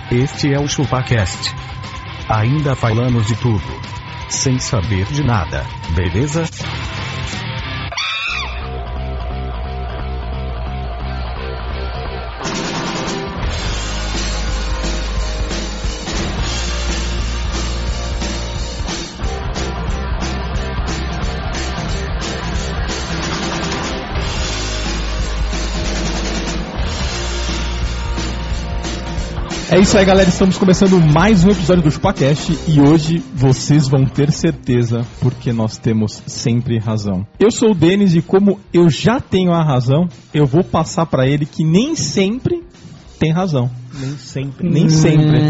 Este é o ChupaCast. Ainda falamos de tudo, sem saber de nada, beleza? É isso aí, galera, estamos começando mais um episódio do ChupaCast e hoje vocês vão ter certeza porque nós temos sempre razão. Eu sou o Denis e como eu já tenho a razão, eu vou passar pra ele que nem sempre tem razão. Nem sempre. Nem sempre.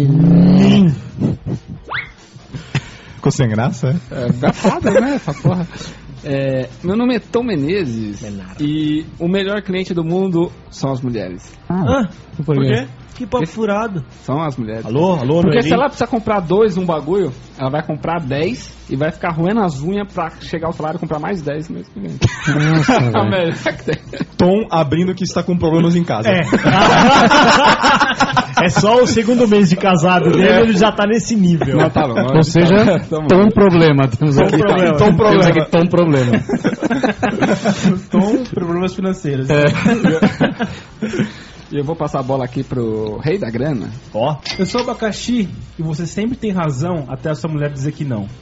Ficou sem graça, É foda, né, essa porra. Meu nome é Tom Menezes e o melhor cliente do mundo são as mulheres. Por quê? Que papo furado. São as mulheres. Alô, Porque Noeli? se ela precisa comprar 2 num bagulho, ela vai comprar 10 e vai ficar roendo as unhas pra chegar ao salário e comprar mais 10 no mês que vem. Nossa, A melhor que tem. Tom abrindo que está com problemas em casa. É só o segundo mês de casado dele, ele já tá nesse nível. Não, tá bom. Ou seja, Tom problema. Temos aqui Tom problema. Tom problemas financeiros. E eu vou passar a bola aqui pro rei da grana. Ó. Eu sou abacaxi e você sempre tem razão até a sua mulher dizer que não.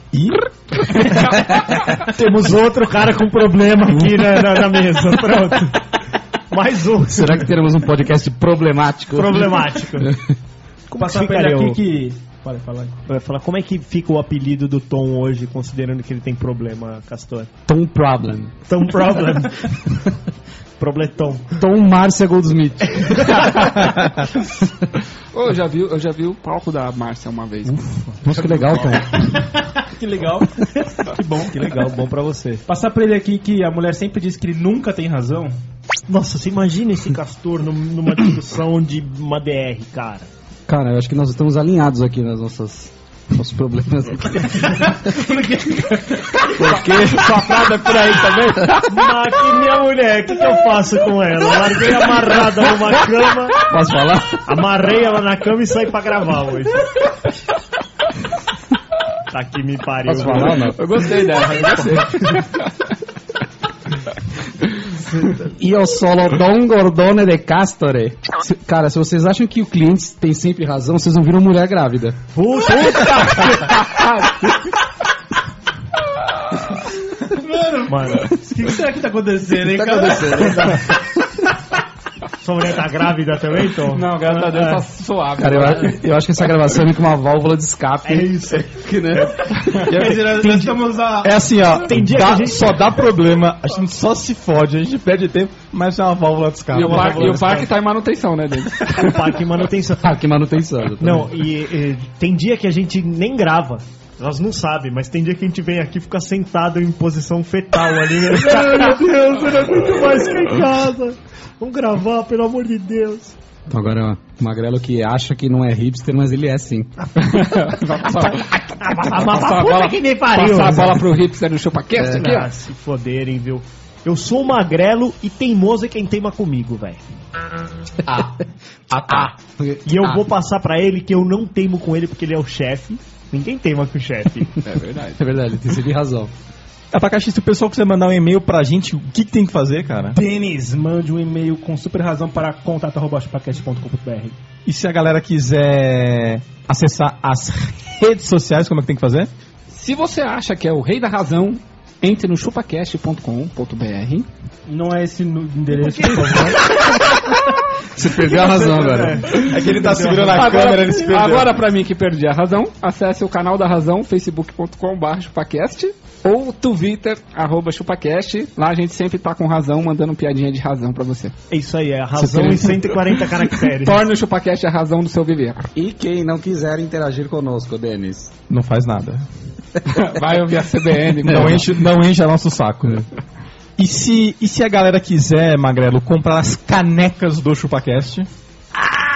Temos outro cara com problema aqui na mesa. Pronto. Mais um. Será que teremos um podcast problemático? Problemático. Como Passar pra ele aqui que... Pode falar. Vai falar como é que fica o apelido do Tom hoje, considerando que ele tem problema, Castor? Tom Problem. Tom Problem. Problemton. Tom Márcia Goldsmith. Eu já vi o palco da Márcia uma vez. Nossa, que legal, Tom. Que legal. Que bom, que legal, bom pra você. Passar pra ele aqui que a mulher sempre diz que ele nunca tem razão. Nossa, você imagina esse Castor numa discussão de uma DR, cara. Cara, eu acho que nós estamos alinhados aqui nas nossos problemas. Porque sua frase é por aí também. Mas que minha mulher, o que eu faço com ela? Larguei amarrada numa cama. Posso falar? Amarrei ela na cama e saí pra gravar hoje. Tá que me pariu. Posso falar, não? Eu gostei dela, Io solo Don Gordone de Castore. Cara, se vocês acham que o cliente tem sempre razão, vocês não viram mulher grávida. Puta! Mano, o que será que tá acontecendo, hein, cara? Sua mulher tá grávida também, Tom? Não, graças a Deus tá suave. Cara, eu acho que essa gravação é com uma válvula de escape. É isso. Que, né? Nós estamos a... É assim, ó, Tem dia que a gente... só dá problema, a gente só se fode, a gente perde tempo, mas é uma válvula de escape. E o parque tá em manutenção, né, dele? O parque em manutenção. Que manutenção. Não, e tem dia que a gente nem grava. Nós não sabemos, mas tem dia que a gente vem aqui e fica sentado em posição fetal ali. Né? Ai, meu Deus, eu não aguento mais ficar em casa. Vamos gravar, pelo amor de Deus. Então agora, o Magrelo que acha que não é hipster, mas ele é sim. Passar a bola pro hipster no ChupaCast aqui, ó. Se foderem, viu? Eu sou magrelo e teimoso é quem teima comigo, velho. E eu vou passar pra ele que eu não teimo com ele porque ele é o chefe. Ninguém teima com o chefe. É verdade. É verdade, tem sempre razão. Abacaxi, se o pessoal quiser mandar um e-mail pra gente, o que tem que fazer, cara? Denis, mande um e-mail com super razão para contato@chupacast.com.br. E se a galera quiser acessar as redes sociais, como é que tem que fazer? Se você acha que é o rei da razão, entre no chupacast.com.br. Não é esse endereço, por favor. Você perdeu a razão agora. É que ele tá segurando a câmera, ele se perdeu. Agora, pra mim que perdi a razão, acesse o canal da Razão, facebook.com/chupacast ou o Twitter, @chupacast. Lá a gente sempre tá com razão, mandando piadinha de razão pra você. É isso aí, é a razão em 140 caracteres. Torne o ChupaCast a razão do seu viver. E quem não quiser interagir conosco, Denis? Não faz nada. Vai ouvir a CBN. Não enche nosso saco. E se a galera quiser, Magrelo, comprar as canecas do ChupaCast?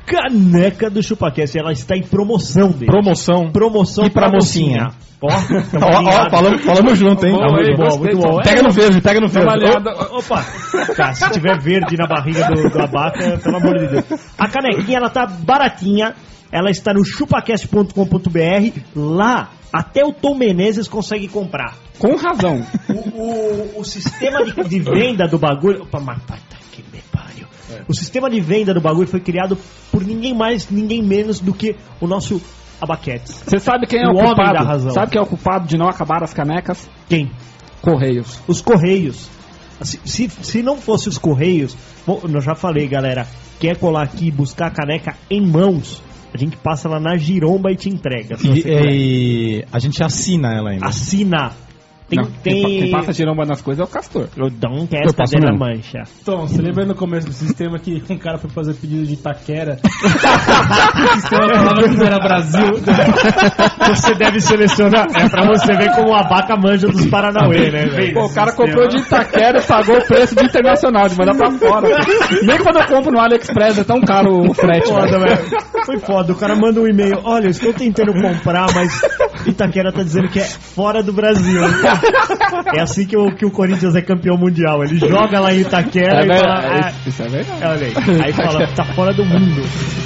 caneca do ChupaCast. Ela está em promoção dele. Promoção E pra mocinha. Ó, falamos junto, hein? Boa, muito bom, gostei. muito bom. Pega no verde. Opa! Tá, se tiver verde na barriga do abaca, pelo amor de Deus. A canequinha, ela tá baratinha. Ela está no chupacast.com.br. Lá, até o Tom Menezes consegue comprar. Com razão. O sistema de venda do bagulho... Opa, mas tá que me pariu. O sistema de venda do bagulho foi criado por ninguém mais, ninguém menos do que o nosso Abaquetes. Você sabe quem é o O homem culpado? da razão. Sabe quem é o culpado de não acabar as canecas? Quem? Correios. Os Correios. Se não fosse os Correios... Bom, eu já falei, galera. Quer colar aqui e buscar a caneca em mãos... A gente passa lá na Giromba e te entrega. E a gente assina ela ainda. Assina. Quem passa giromba nas coisas é o Castor. Eu dou um testa de la mancha. Tom, você lembra no começo do sistema que um cara foi fazer pedido de Itaquera? O sistema falava que não era Brasil. Você deve selecionar. É pra você ver como a vaca manja dos Paranauê, né, velho? Pô, o cara comprou de Itaquera e pagou o preço de internacional, de mandar pra fora. Nem quando eu compro no AliExpress é tão caro o frete. Foda, velho. Foi foda. O cara manda um e-mail. Olha, eu estou tentando comprar, mas Itaquera tá dizendo que é fora do Brasil. É assim que o Corinthians é campeão mundial. Ele joga lá em Itaquera e fala... Isso é verdade. Olha aí. Aí fala, tá fora do mundo.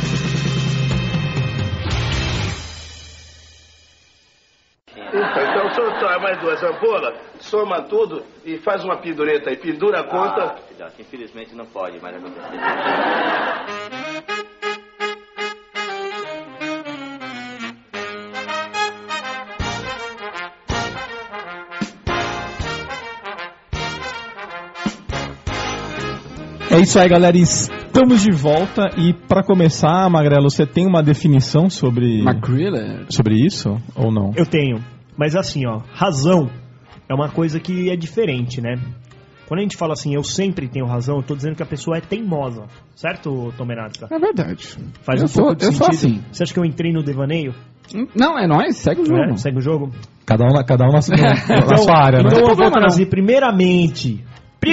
Então o senhor traz mais 2 ampolas, soma tudo e faz uma pendureta aí. Pendura a conta. Filhote, infelizmente não pode mais acontecer. É isso aí, galera. Estamos de volta. E pra começar, Magrelo, você tem uma definição sobre isso ou não? Eu tenho. Mas assim, ó, razão é uma coisa que é diferente, né? Quando a gente fala assim, eu sempre tenho razão, eu tô dizendo que a pessoa é teimosa. Certo, Tomerata? É verdade. Faz eu um pouco de eu sentido. sou assim. Você acha que eu entrei no devaneio? Não, é nóis, segue o jogo. É, segue o jogo? Cada um na sua área, né? Então eu vou trazer primeiramente,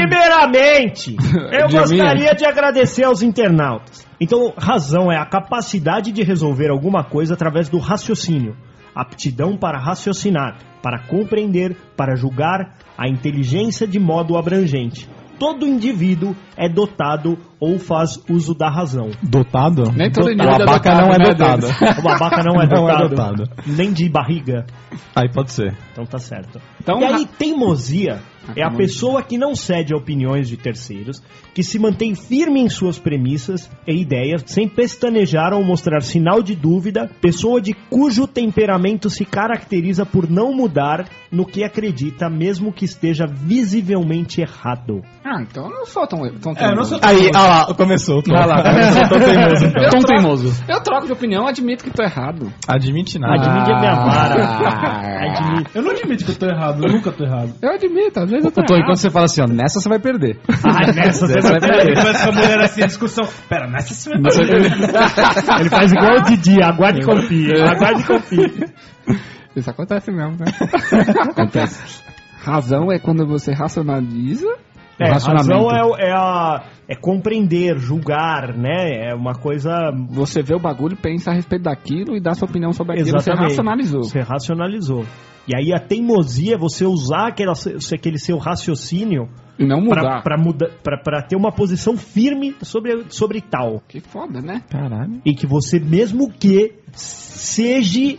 eu gostaria de agradecer aos internautas. Então, razão é a capacidade de resolver alguma coisa através do raciocínio. Aptidão para raciocinar, para compreender, para julgar, a inteligência de modo abrangente. Todo indivíduo é dotado ou faz uso da razão. Dotado? Nem todo O indivíduo abaca é não é dotado, dotado. né, O babaca não é Não é dotado. dotado. Nem de barriga. Aí pode ser. Então tá certo. Então, E aí, teimosia é a pessoa que não cede a opiniões de terceiros, que se mantém firme em suas premissas e ideias, sem pestanejar ou mostrar sinal de dúvida, pessoa de cujo temperamento se caracteriza por não mudar no que acredita, mesmo que esteja visivelmente errado. então eu não sou tão eu não sou Aí, lá, começou. Tão teimoso. Eu troco de opinião, admito que tô errado. Admite nada. Admite a minha vara. Admite. Eu não admito que eu tô errado, eu nunca tô errado. Eu admito, às vezes eu tô Tô, errado. enquanto você fala assim, ó, nessa você vai perder. Nessa você vai perder. Começa com a mulher assim, a discussão. Pera, nessa você vai perder. Ele faz igual o Didi, aguarde e confie. Aguarde e confie. Isso acontece mesmo, né? Acontece. Razão é quando você racionaliza. Razão é compreender, julgar, né? É uma coisa... Você vê o bagulho, pensa a respeito daquilo e dá sua opinião sobre aquilo. Exatamente. Você racionalizou. Você racionalizou. E aí a teimosia é você usar aquele seu raciocínio E não mudar. pra ter uma posição firme sobre tal. Que foda, né? Caralho. E que você, mesmo que seja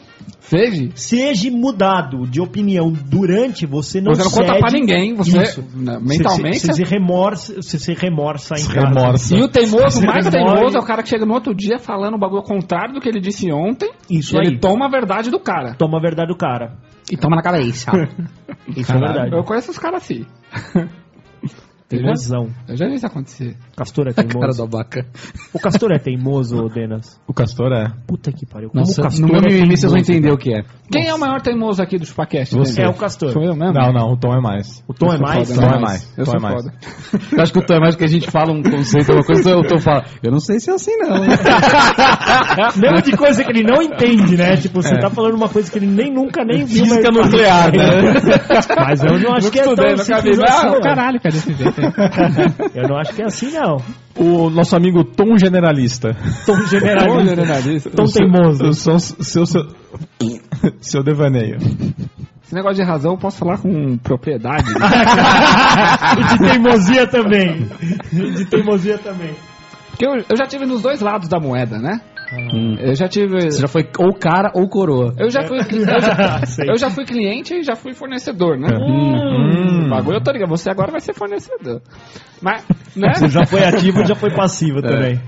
mudado de opinião durante, você não Você não conta cede. pra ninguém, você Isso. mentalmente... Você se remorsa em casa. Remorsa. E o teimoso, Você mais remorre. teimoso, é o cara que chega no outro dia falando o bagulho ao contrário do que ele disse ontem. Isso e aí. ele toma a verdade do cara. Toma a verdade do cara. E toma na cabeça. Isso é verdade. Eu conheço os caras assim. Teimosão. Eu já vi isso acontecer. Castor é Cara do teimoso. abaca. O Castor é teimoso, Denas? O Castor é. Puta que pariu. Como Nossa, o Castor no meu é mimimi vocês vão teimoso, entender cara. o que é. Quem é o maior teimoso aqui do ChupaCast? Você. É o Castor. Sou eu mesmo? Não, o Tom é mais. O Tom é mais? Foda, Tom né? é mais. Eu Tom sou é mais. foda. Eu acho que o Tom é mais que a gente fala um conceito, uma coisa, o Tom fala, eu não sei se é assim não. Mesmo de coisa que ele não entende, né? Tipo, você tá falando uma coisa que ele nunca viu. Física mas- nuclear, né? Mas eu não acho que é tão Estudei, nunca vi. simples assim, Ah, não. caralho, cara, desse jeito. Eu não acho que é assim, não. O nosso amigo Tom Generalista. Tom generalista. Tom teimoso. Eu sou seu devaneio. Esse negócio de razão eu posso falar com propriedade. E de teimosia também. Porque eu já tive nos dois lados da moeda, né? Eu já tive... Você já foi ou cara ou coroa. Eu já fui cliente e já fui fornecedor, né? Bagulho, eu tô ligado. Você agora vai ser fornecedor. Mas, né? Você já foi ativo e já foi passivo também.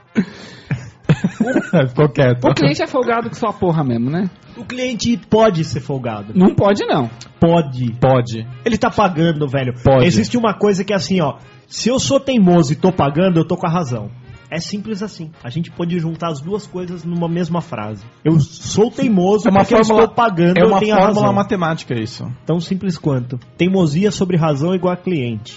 Ficou quieto. O cliente é folgado com sua porra mesmo, né? O cliente pode ser folgado. Não pode, não. Pode. Ele tá pagando, velho. Pode. Existe uma coisa que é assim, ó. Se eu sou teimoso e tô pagando, eu tô com a razão. É simples assim. A gente pode juntar as duas coisas numa mesma frase. Eu sou teimoso porque eu estou pagando, eu tenho a razão. É uma fórmula matemática isso. Tão simples quanto. Teimosia sobre razão igual a cliente.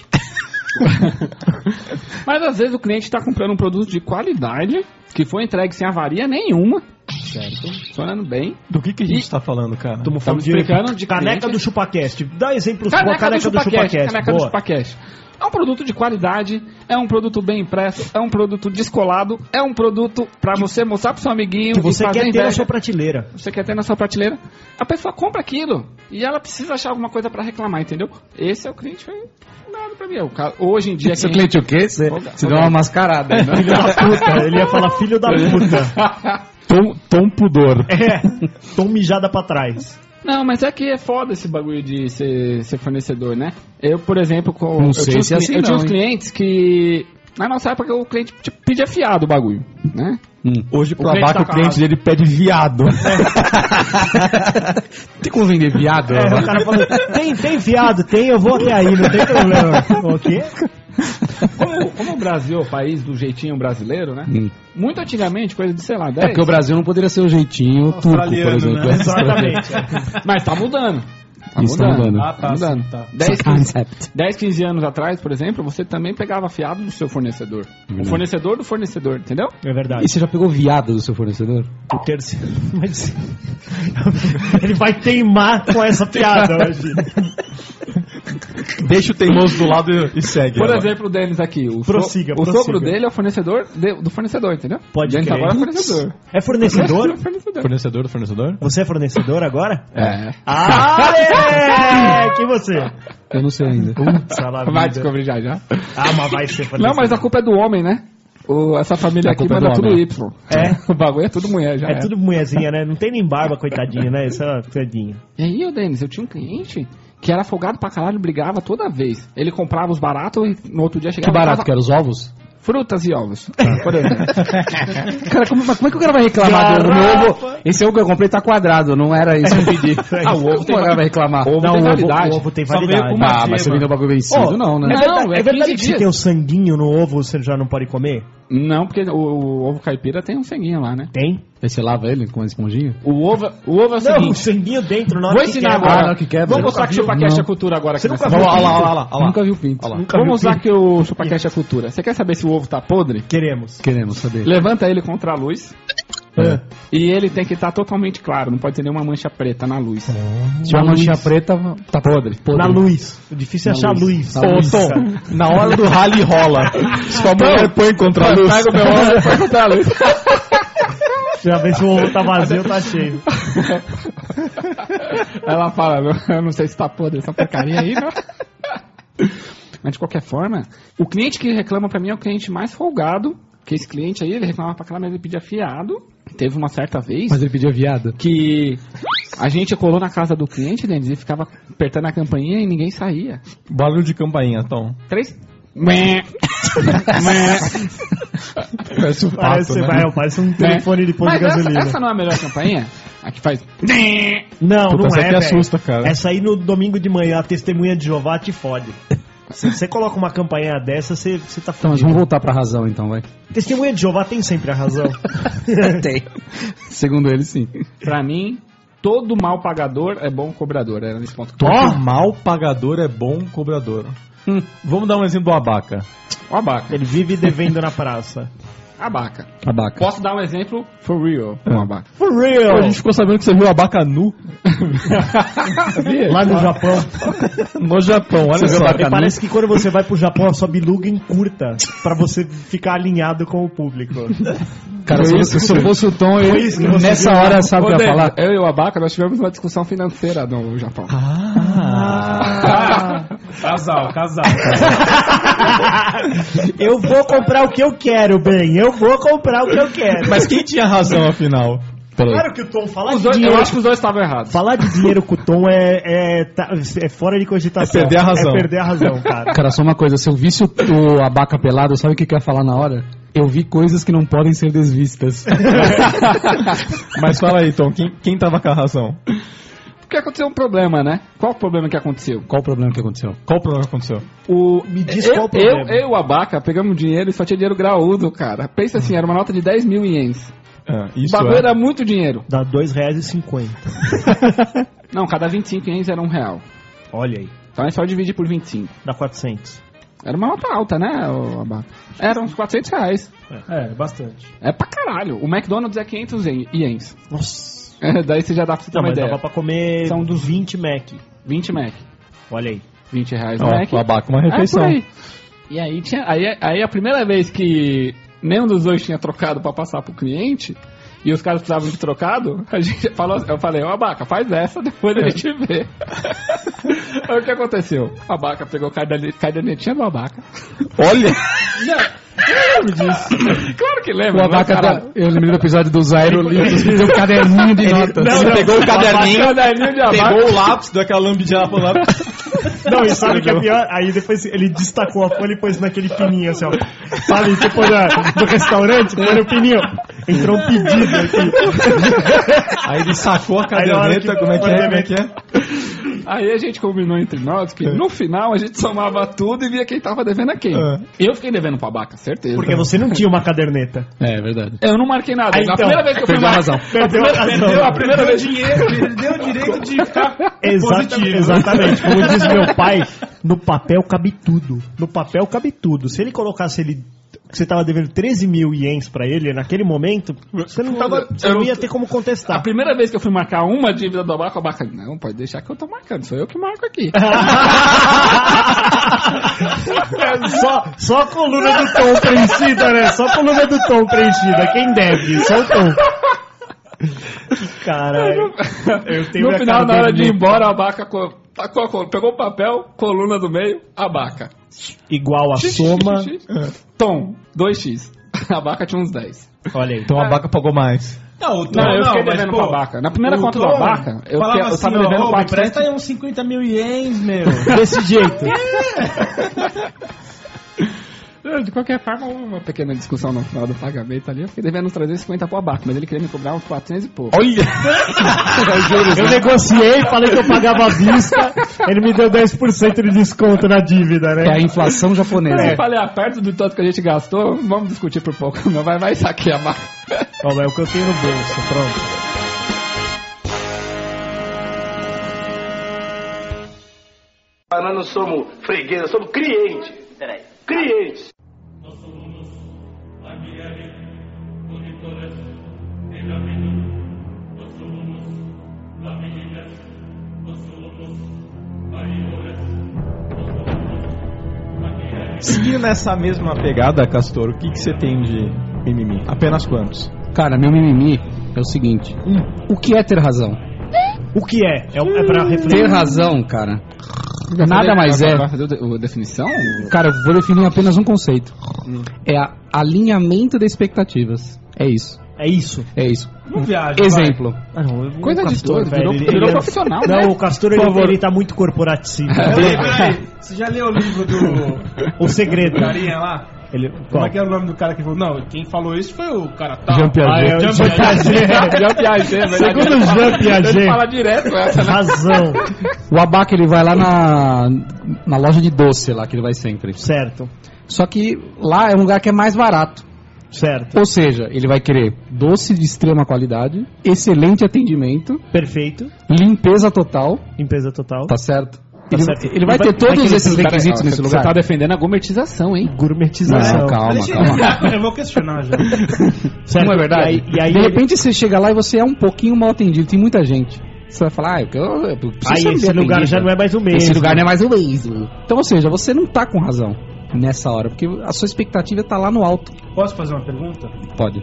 Mas às vezes o cliente tá comprando um produto de qualidade que foi entregue sem avaria nenhuma. Certo. Funcionando bem. Do que a gente tá falando, cara? Estamos falando de caneca cliente. Do ChupaCast. Dá exemplos com a Caneca do ChupaCast. Caneca do Boa. ChupaCast. É um produto de qualidade, é um produto bem impresso, é um produto descolado, é um produto pra você mostrar pro seu amiguinho que você e fazer quer ter inveja. na sua prateleira. Você quer ter na sua prateleira. A pessoa compra aquilo e ela precisa achar alguma coisa pra reclamar, entendeu? Esse é o cliente foi nada pra mim. Hoje em dia... Seu cliente o quê? Você deu uma mascarada. Né? Filho da puta. Ele ia falar filho da puta. Tom pudor. Tom mijada pra trás. Não, mas é que é foda esse bagulho de ser fornecedor, né? Eu, por exemplo, Não sei se é assim, eu tinha uns hein? clientes que... Na nossa época, o cliente pedia fiado o bagulho, né? Hoje, pro cliente abaca, tá o cliente dele pede viado. Tem como vender viado? O cara falou, tem fiado? Tem, eu vou até aí, não tem problema. O quê? Como o Brasil é o país do jeitinho brasileiro, né? Muito antigamente, coisa de, sei lá, 10... É porque o Brasil não poderia ser o jeitinho turco, por exemplo. né? Exatamente. Mas tá mudando. Isso tá mudando. Tá mudando. 10, 15 anos atrás, por exemplo, você também pegava fiado do seu fornecedor. O fornecedor do fornecedor, entendeu? É verdade. E você já pegou viado do seu fornecedor? O terceiro. Mas... Ele vai teimar com essa piada hoje. Deixa o teimoso do lado e segue. Por ela. exemplo, o Denis aqui. O Prossiga. sogro dele é o fornecedor do fornecedor, entendeu? Pode Denis crer. agora é fornecedor. É fornecedor? Fornecedor do fornecedor? Você é fornecedor agora? É. Que você? Eu não sei ainda. Vai descobrir já. Mas vai ser fornecedor. Não, mas a culpa é do homem, né? Essa família aqui culpa é manda do tudo homem. Y. É? O bagulho é tudo mulher já. É tudo mulherzinha, né? Não tem nem barba, coitadinha, né? Isso é coitadinha. E aí, ô Denis, eu tinha um cliente que era folgado pra caralho, brigava toda vez. Ele comprava os baratos e no outro dia chegava... Que barato em que casa, era os ovos? frutas e ovos, por exemplo. Cara, como é que o cara vai reclamar do meu ovo? Esse ovo que eu comprei tá quadrado, não era isso que eu pedi. O ovo Como o cara vai reclamar? Ovo tem validade. O ovo tem Só veio validade. com uma Mas você vendeu o bagulho vencido, não, né? É verdade que se 15 tem o sanguinho no ovo, você já não pode comer? Não, porque o ovo caipira tem um sanguinho lá, né? Tem? Aí você lava ele com uma esponjinha? O ovo é o Não, o seguinte. sanguinho dentro, na hora Vou que ensinar quebra. agora. na que quebra. Vamos mostrar que o ChupaCast é cultura agora. Você aqui nunca nessa- viu? Olha lá. Nunca vi o pinto. Vamos mostrar que o ChupaCast é cultura. Você quer saber se o ovo tá podre? Queremos. Queremos saber. Levanta ele contra a luz. E ele tem que estar totalmente claro, não pode ter nenhuma mancha preta na luz. Se uma manchinha preta, tá podre. Na luz. O difícil é achar luz. Na luz. Ô, Tom, na hora do rally rola. Sua mulher põe contra a luz. Pega o meu ovo e põe contra a luz. Já vê se o ovo tá vazio ou tá cheio. Ela fala, eu não sei se tá podre essa porcaria aí, né? Mas de qualquer forma, o cliente que reclama pra mim é o cliente mais folgado. Que esse cliente aí, ele reclamava pra caramba, ele pedia fiado. Teve uma certa vez Mas ele pedia viado. que a gente colou na casa do cliente, Denis, e ficava apertando a campainha e ninguém saía. Barulho de campainha, Tom. 3... Parece um pato, né? Parece um telefone de posto Mas de gasolina. essa não é a melhor campainha? A que faz... Não, Puta, não essa é, aqui velho. assusta, cara. Essa aí no domingo de manhã, a testemunha de Jeová te fode. Se você coloca uma campainha dessa, você tá Então, mas fudido. vamos voltar pra razão então, vai. Testemunha de Jeová tem sempre a razão. Tem. Segundo ele, sim. Pra mim, todo mal pagador é bom cobrador. Era nesse ponto. Todo mal pagador é bom cobrador. Vamos dar um exemplo do Abaca. Ó, abaca. Ele vive devendo na praça. Abaca. Abaca. Posso dar um exemplo for real com abaca. For real! A gente ficou sabendo que você viu abaca nu Lá no Japão. no Japão, olha só. E parece que quando você vai pro Japão, a sua biluga encurta pra você ficar alinhado com o público. Cara, se eu fosse o Tom, eu, isso que você nessa viu, hora, sabe o que eu ia falar? Eu e o Abaca, nós tivemos uma discussão financeira no Japão. Casal. Eu vou comprar o que eu quero, bem. Eu vou comprar o que eu quero. Mas quem tinha razão, afinal? Claro que o Tom falar Os de dois, dinheiro. eu acho que os dois estavam errados. Falar de dinheiro com o Tom é fora de cogitação. É perder a razão. É perder a razão, cara. Cara, só uma coisa, se eu visse o Abaca pelado, sabe o que eu ia falar na hora? Eu vi coisas que não podem ser desvistas. Mas fala aí, Tom, quem tava com a razão? Porque aconteceu um problema, né? Qual o problema que aconteceu? Qual o problema que aconteceu? Qual o problema que aconteceu? Me diz qual o problema. Eu e o Abaca pegamos dinheiro e só tinha dinheiro graúdo, cara. Pensa assim, era uma nota de 10 mil ienes. O Isso bagulho era muito dinheiro. Dá R$2,50. Não, cada 25 ienes era R$1. Olha aí. Então é só dividir por 25. Dá 400. Era uma nota alta, né, o Abaca? Era uns R$400. Bastante. É pra caralho. O McDonald's é 500 ienes. Nossa. Daí você já dá pra você ter Não, uma mas ideia. dava pra comer São dos 20 Mac. 20 Mac. Olha aí. R$20 Ó, Mac. o Abaca, uma refeição. Por aí. E aí tinha. Aí a primeira vez que nenhum dos dois tinha trocado pra passar pro cliente, e os caras precisavam de trocado, a gente falou, eu falei, ô Abaca, faz essa, depois a gente vê. Aí o que aconteceu? A Abaca pegou a cadernetinha do Abaca. Olha! Eu lembro disso. Claro que lembro. O Abaca, eu lembrei do episódio dos aerolivros, que deu um caderninho de notas. Ele pegou o caderninho, de Abaca. pegou o lápis, deu aquela lambidinha lá pro lado. Não, e sabe o que é pior? Aí depois ele destacou a folha e pôs naquele pininho assim, ó. Sabe, tipo do restaurante, põe no pininho. Entrou um pedido aqui. Aí ele sacou a Aí na hora caderneta, que como é que foi é? Como é que é? Aí a gente combinou entre nós que no final a gente somava tudo e via quem tava devendo a quem. Eu fiquei devendo pro Abaca, certeza. Porque você não tinha uma caderneta. É verdade. Eu não marquei nada. Aí, Na então, primeira vez que eu fui perdeu a razão. Perdeu a razão. A primeira vez. Ele deu o direito de ficar positivo. Exatamente. Como diz meu pai, no papel cabe tudo. No papel cabe tudo. Se ele colocasse que você tava devendo 13 mil ienes pra ele naquele momento, você não ia ter como A contestar. primeira vez que eu fui marcar uma dívida do Abaca, o Abaca, não, pode deixar que eu tô marcando, sou eu que marco aqui. Só a coluna do Tom preenchida, né? Só a coluna do Tom preenchida. Quem deve? Só o Tom. Que caralho. Eu tenho No minha final, na hora de ir caderneta. embora, o Abaca pegou o papel, coluna do meio, Abaca. Igual a soma. Tom, 2x. A Abaca tinha uns 10. Olha aí. Então o Abaca pagou mais. Não, o Tom, Não, eu fiquei mas, devendo pô, pro Abaca. Na primeira o conta do Tom Abaca, eu falava tava assim, devendo ó, 400. presta aí uns 50 mil ienes, meu. Desse jeito. De qualquer forma, uma pequena discussão no final do pagamento ali. Eu fiquei devendo uns 350 pro Abaca, mas ele queria me cobrar uns 400 e pouco. Olha! Eu negociei, falei que eu pagava à vista. Ele me deu 10% de desconto na dívida, né? É a inflação japonesa. Eu falei, perto do tanto que a gente gastou, vamos discutir por pouco. Não vai saquear mais. Ó, é o que eu tenho no bolso, pronto. Nós não somos fregueses, somos clientes. Peraí. Clientes. Seguindo nessa mesma pegada, Castor, o que você tem de mimimi? Apenas quantos? Cara, meu mimimi é o seguinte. O que é ter razão? O que é? É pra refletir. Ter razão, cara, nada mais é... Vai fazer a definição? Cara, eu vou definir apenas um conceito. É alinhamento de expectativas. É isso. É isso. É isso. Não viaja, Exemplo. Ah, não, Coisa o de Castor, doido, velho, virou é- profissional, Não, né? o Castor, Por favor. ele tá muito corporativo. Peraí, você já leu o livro do O segredo. carinha lá? Ele, Como é que é o nome do cara que falou? Não, quem falou isso foi o cara tal. Jean Piaget. Ah, é o Jean Jean Piaget. Jean Piaget, é verdade. Segundo o Jean Piaget. Ele fala direto essa, né? Razão. O Abaca, ele vai lá na loja de doce lá, que ele vai sempre. Certo. Só que lá é um lugar que é mais barato. Certo. Ou seja, ele vai querer doce de extrema qualidade, excelente atendimento, Perfeito. limpeza total, Limpeza total. tá certo? Ele vai ter todos esses requisitos nesse lugar? Você tá defendendo a gourmetização, hein? Gourmetização. Não, calma. Eu vou questionar já. Certo? Não é verdade? E aí de repente você chega lá e você é um pouquinho mal atendido, tem muita gente. Você vai falar, eu preciso aí ser esse bem lugar atendido. já não é mais o mesmo. Esse lugar não é mais o mesmo. Então, ou seja, você não tá com razão nessa hora, porque a sua expectativa tá lá no alto. Posso fazer uma pergunta? Pode.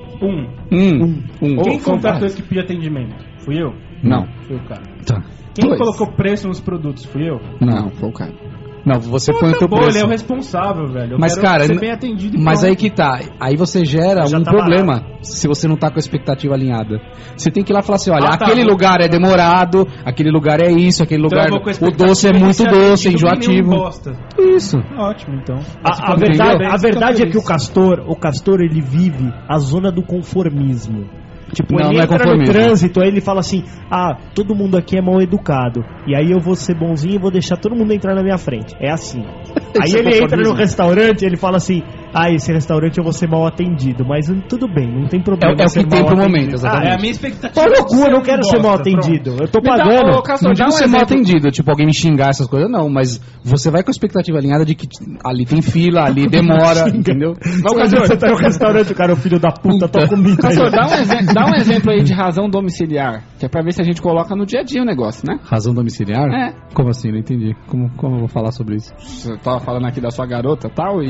Quem contratou a equipe de atendimento? Fui eu? Não. Foi o cara. Tá. Quem colocou preço nos produtos? Fui eu? Não, foi o cara. Não, você põe o teu Pô, preço. ele é o responsável, velho. Eu Mas, quero cara, ser bem atendido. mas pronto. aí que tá. Aí você gera Já um tá problema se você não tá com a expectativa alinhada. Você tem que ir lá e falar assim, olha, Ah, tá, aquele vou- lugar é demorado, aquele lugar é isso, aquele Então lugar... eu vou com a O expectativa doce é de muito ser doce, atendido, nem enjoativo. nenhum bosta. Isso. Ótimo, então. A Entendeu? verdade é que o Castor, ele vive a zona do conformismo. Tipo, Não, ele não é entra no conformismo. trânsito, aí ele fala assim, todo mundo aqui é mal educado. E aí eu vou ser bonzinho e vou deixar todo mundo entrar na minha frente. É assim. Aí Isso é ele entra conformismo. no restaurante e ele fala assim, esse restaurante eu vou ser mal atendido. Mas tudo bem, não tem problema. É o ser que tem mal pro atendido. momento, exatamente. É a minha expectativa. Pau no cu, eu não Ser quero ser mal bosta, pronto. atendido. Eu tô Me dá- pagando. ô, Castor, Não dá digo um ser mal exemplo. atendido, tipo alguém me xingar, essas coisas, não, mas você vai com a expectativa alinhada de que ali tem fila, ali demora, entendeu? Você tá no restaurante, o cara é o filho da puta, tô comigo aí. Castor, dá um exemplo aí de razão domiciliar, que é pra ver se a gente coloca no dia a dia o negócio, né? Razão domiciliar? É. Como assim? Não entendi. Como eu vou falar sobre isso? Você tava falando aqui da sua garota e tal,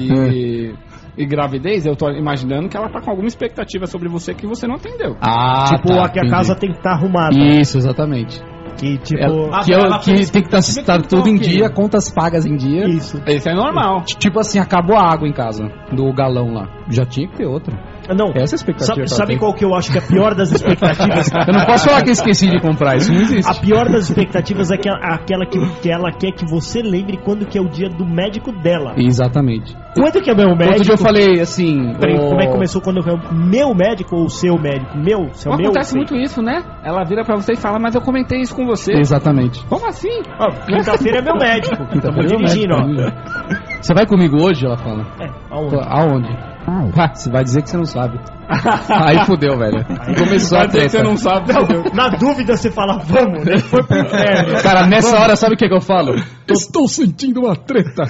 e gravidez, eu tô imaginando que ela tá com alguma expectativa sobre você que você não atendeu. Ah, Tipo, tá, aqui a entendi. casa tem que estar arrumada. Isso, exatamente. Que tipo. Que tem que estar tudo em dia, contas pagas em dia. Isso. Isso é normal. Tipo assim, acabou a água em casa, do galão lá. Já tinha que ter outra. Não. Essa é a expectativa. que ela Sabe tem. qual que eu acho que é a pior das expectativas? Eu não posso falar que eu esqueci de comprar, isso não existe. A pior das expectativas é aquela que ela quer que você lembre quando que é o dia do médico dela. Exatamente. Quando que é meu médico? Outro dia eu falei assim... Peraí, como é que começou quando eu falei meu médico ou o seu médico? Meu, seu meu? Acontece sei. muito isso, né? Ela vira pra você e fala, mas eu comentei isso com você. Exatamente. Como assim? Ó, quinta-feira é meu médico. Estamos dirigindo, ó. Você vai comigo hoje? Ela fala. Aonde? Aonde? Você vai dizer que você não sabe. Aí fudeu, velho. Começou a treta. Você não sabe. Na dúvida você fala, vamos, né? Foi pro inferno. Cara, nessa hora, sabe o que eu falo? Estou sentindo uma treta.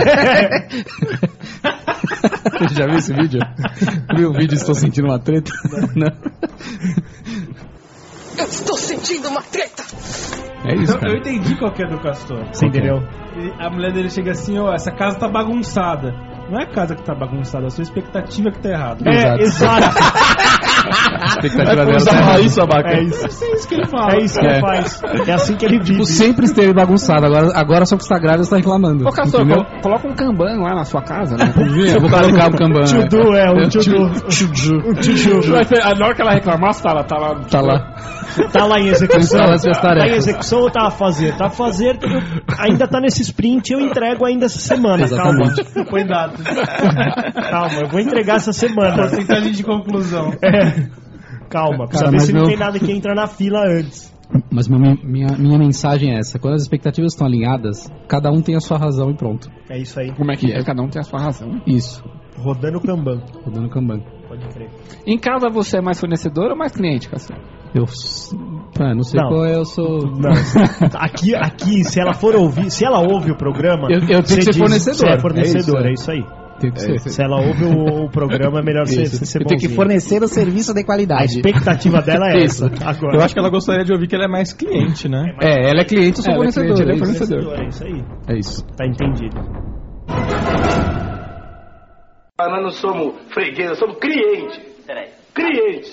Você já viu esse vídeo? Viu o vídeo Estou Sentindo Uma Treta? Não. Eu estou sentindo uma treta. É isso, Então, eu cara. entendi qual que é do Castor. Você entendeu? A mulher dele chega assim, essa casa tá bagunçada. Não é a casa que tá bagunçada, é a sua expectativa que tá errada. Exato. A expectativa dela tá errada. isso, Abaca. É isso. É isso que ele fala. É isso que ele faz. É assim que ele vive. Tipo, sempre esteve bagunçado. Agora só que está grávida, você tá reclamando. Ô, Castor, Entendeu? coloca um Kanban lá na sua casa, né? Eu vou colocar o Kanban. Tchudu, um tchudu. Um tchudu. Na hora que ela reclamar, você tá lá. Tá lá. Tá lá em execução. Instala as suas tarefas. Tá em execução ou tá a fazer? Tá a fazer, ainda tá nesse sprint, eu entrego ainda essa semana. Exatamente. Calma. Põe data. Calma, eu vou entregar essa semana. Porcentagem de conclusão. Calma, precisa Cara, ver mas se não meu- tem nada que entra na fila antes. Mas minha mensagem é essa. Quando as expectativas estão alinhadas, cada um tem a sua razão e pronto. É isso aí. Como é que é? Cada um tem a sua razão. Isso. Rodando o Kanban. Rodando Kanban. Pode crer. Em casa você é mais fornecedor ou mais cliente, Castor? Não sei Não. qual é o seu... Não. Aqui, se ela for ouvir, se ela ouve o programa, Eu tenho que ser fornecedor. Você é fornecedor, É é isso, isso aí. Tem que ser. Se ela ouve o programa, é melhor você Isso. ser Eu tenho que bonzinho. fornecer o serviço de A qualidade. expectativa dela é Isso. essa. Agora. Eu acho que ela gostaria de ouvir que ela é mais cliente, né? Ela é cliente, eu sou Ela é fornecedor. cliente, ele é é isso. fornecedor. É isso aí. É isso. Tá entendido. Nós não somos fregueses, somos clientes. Peraí. Clientes.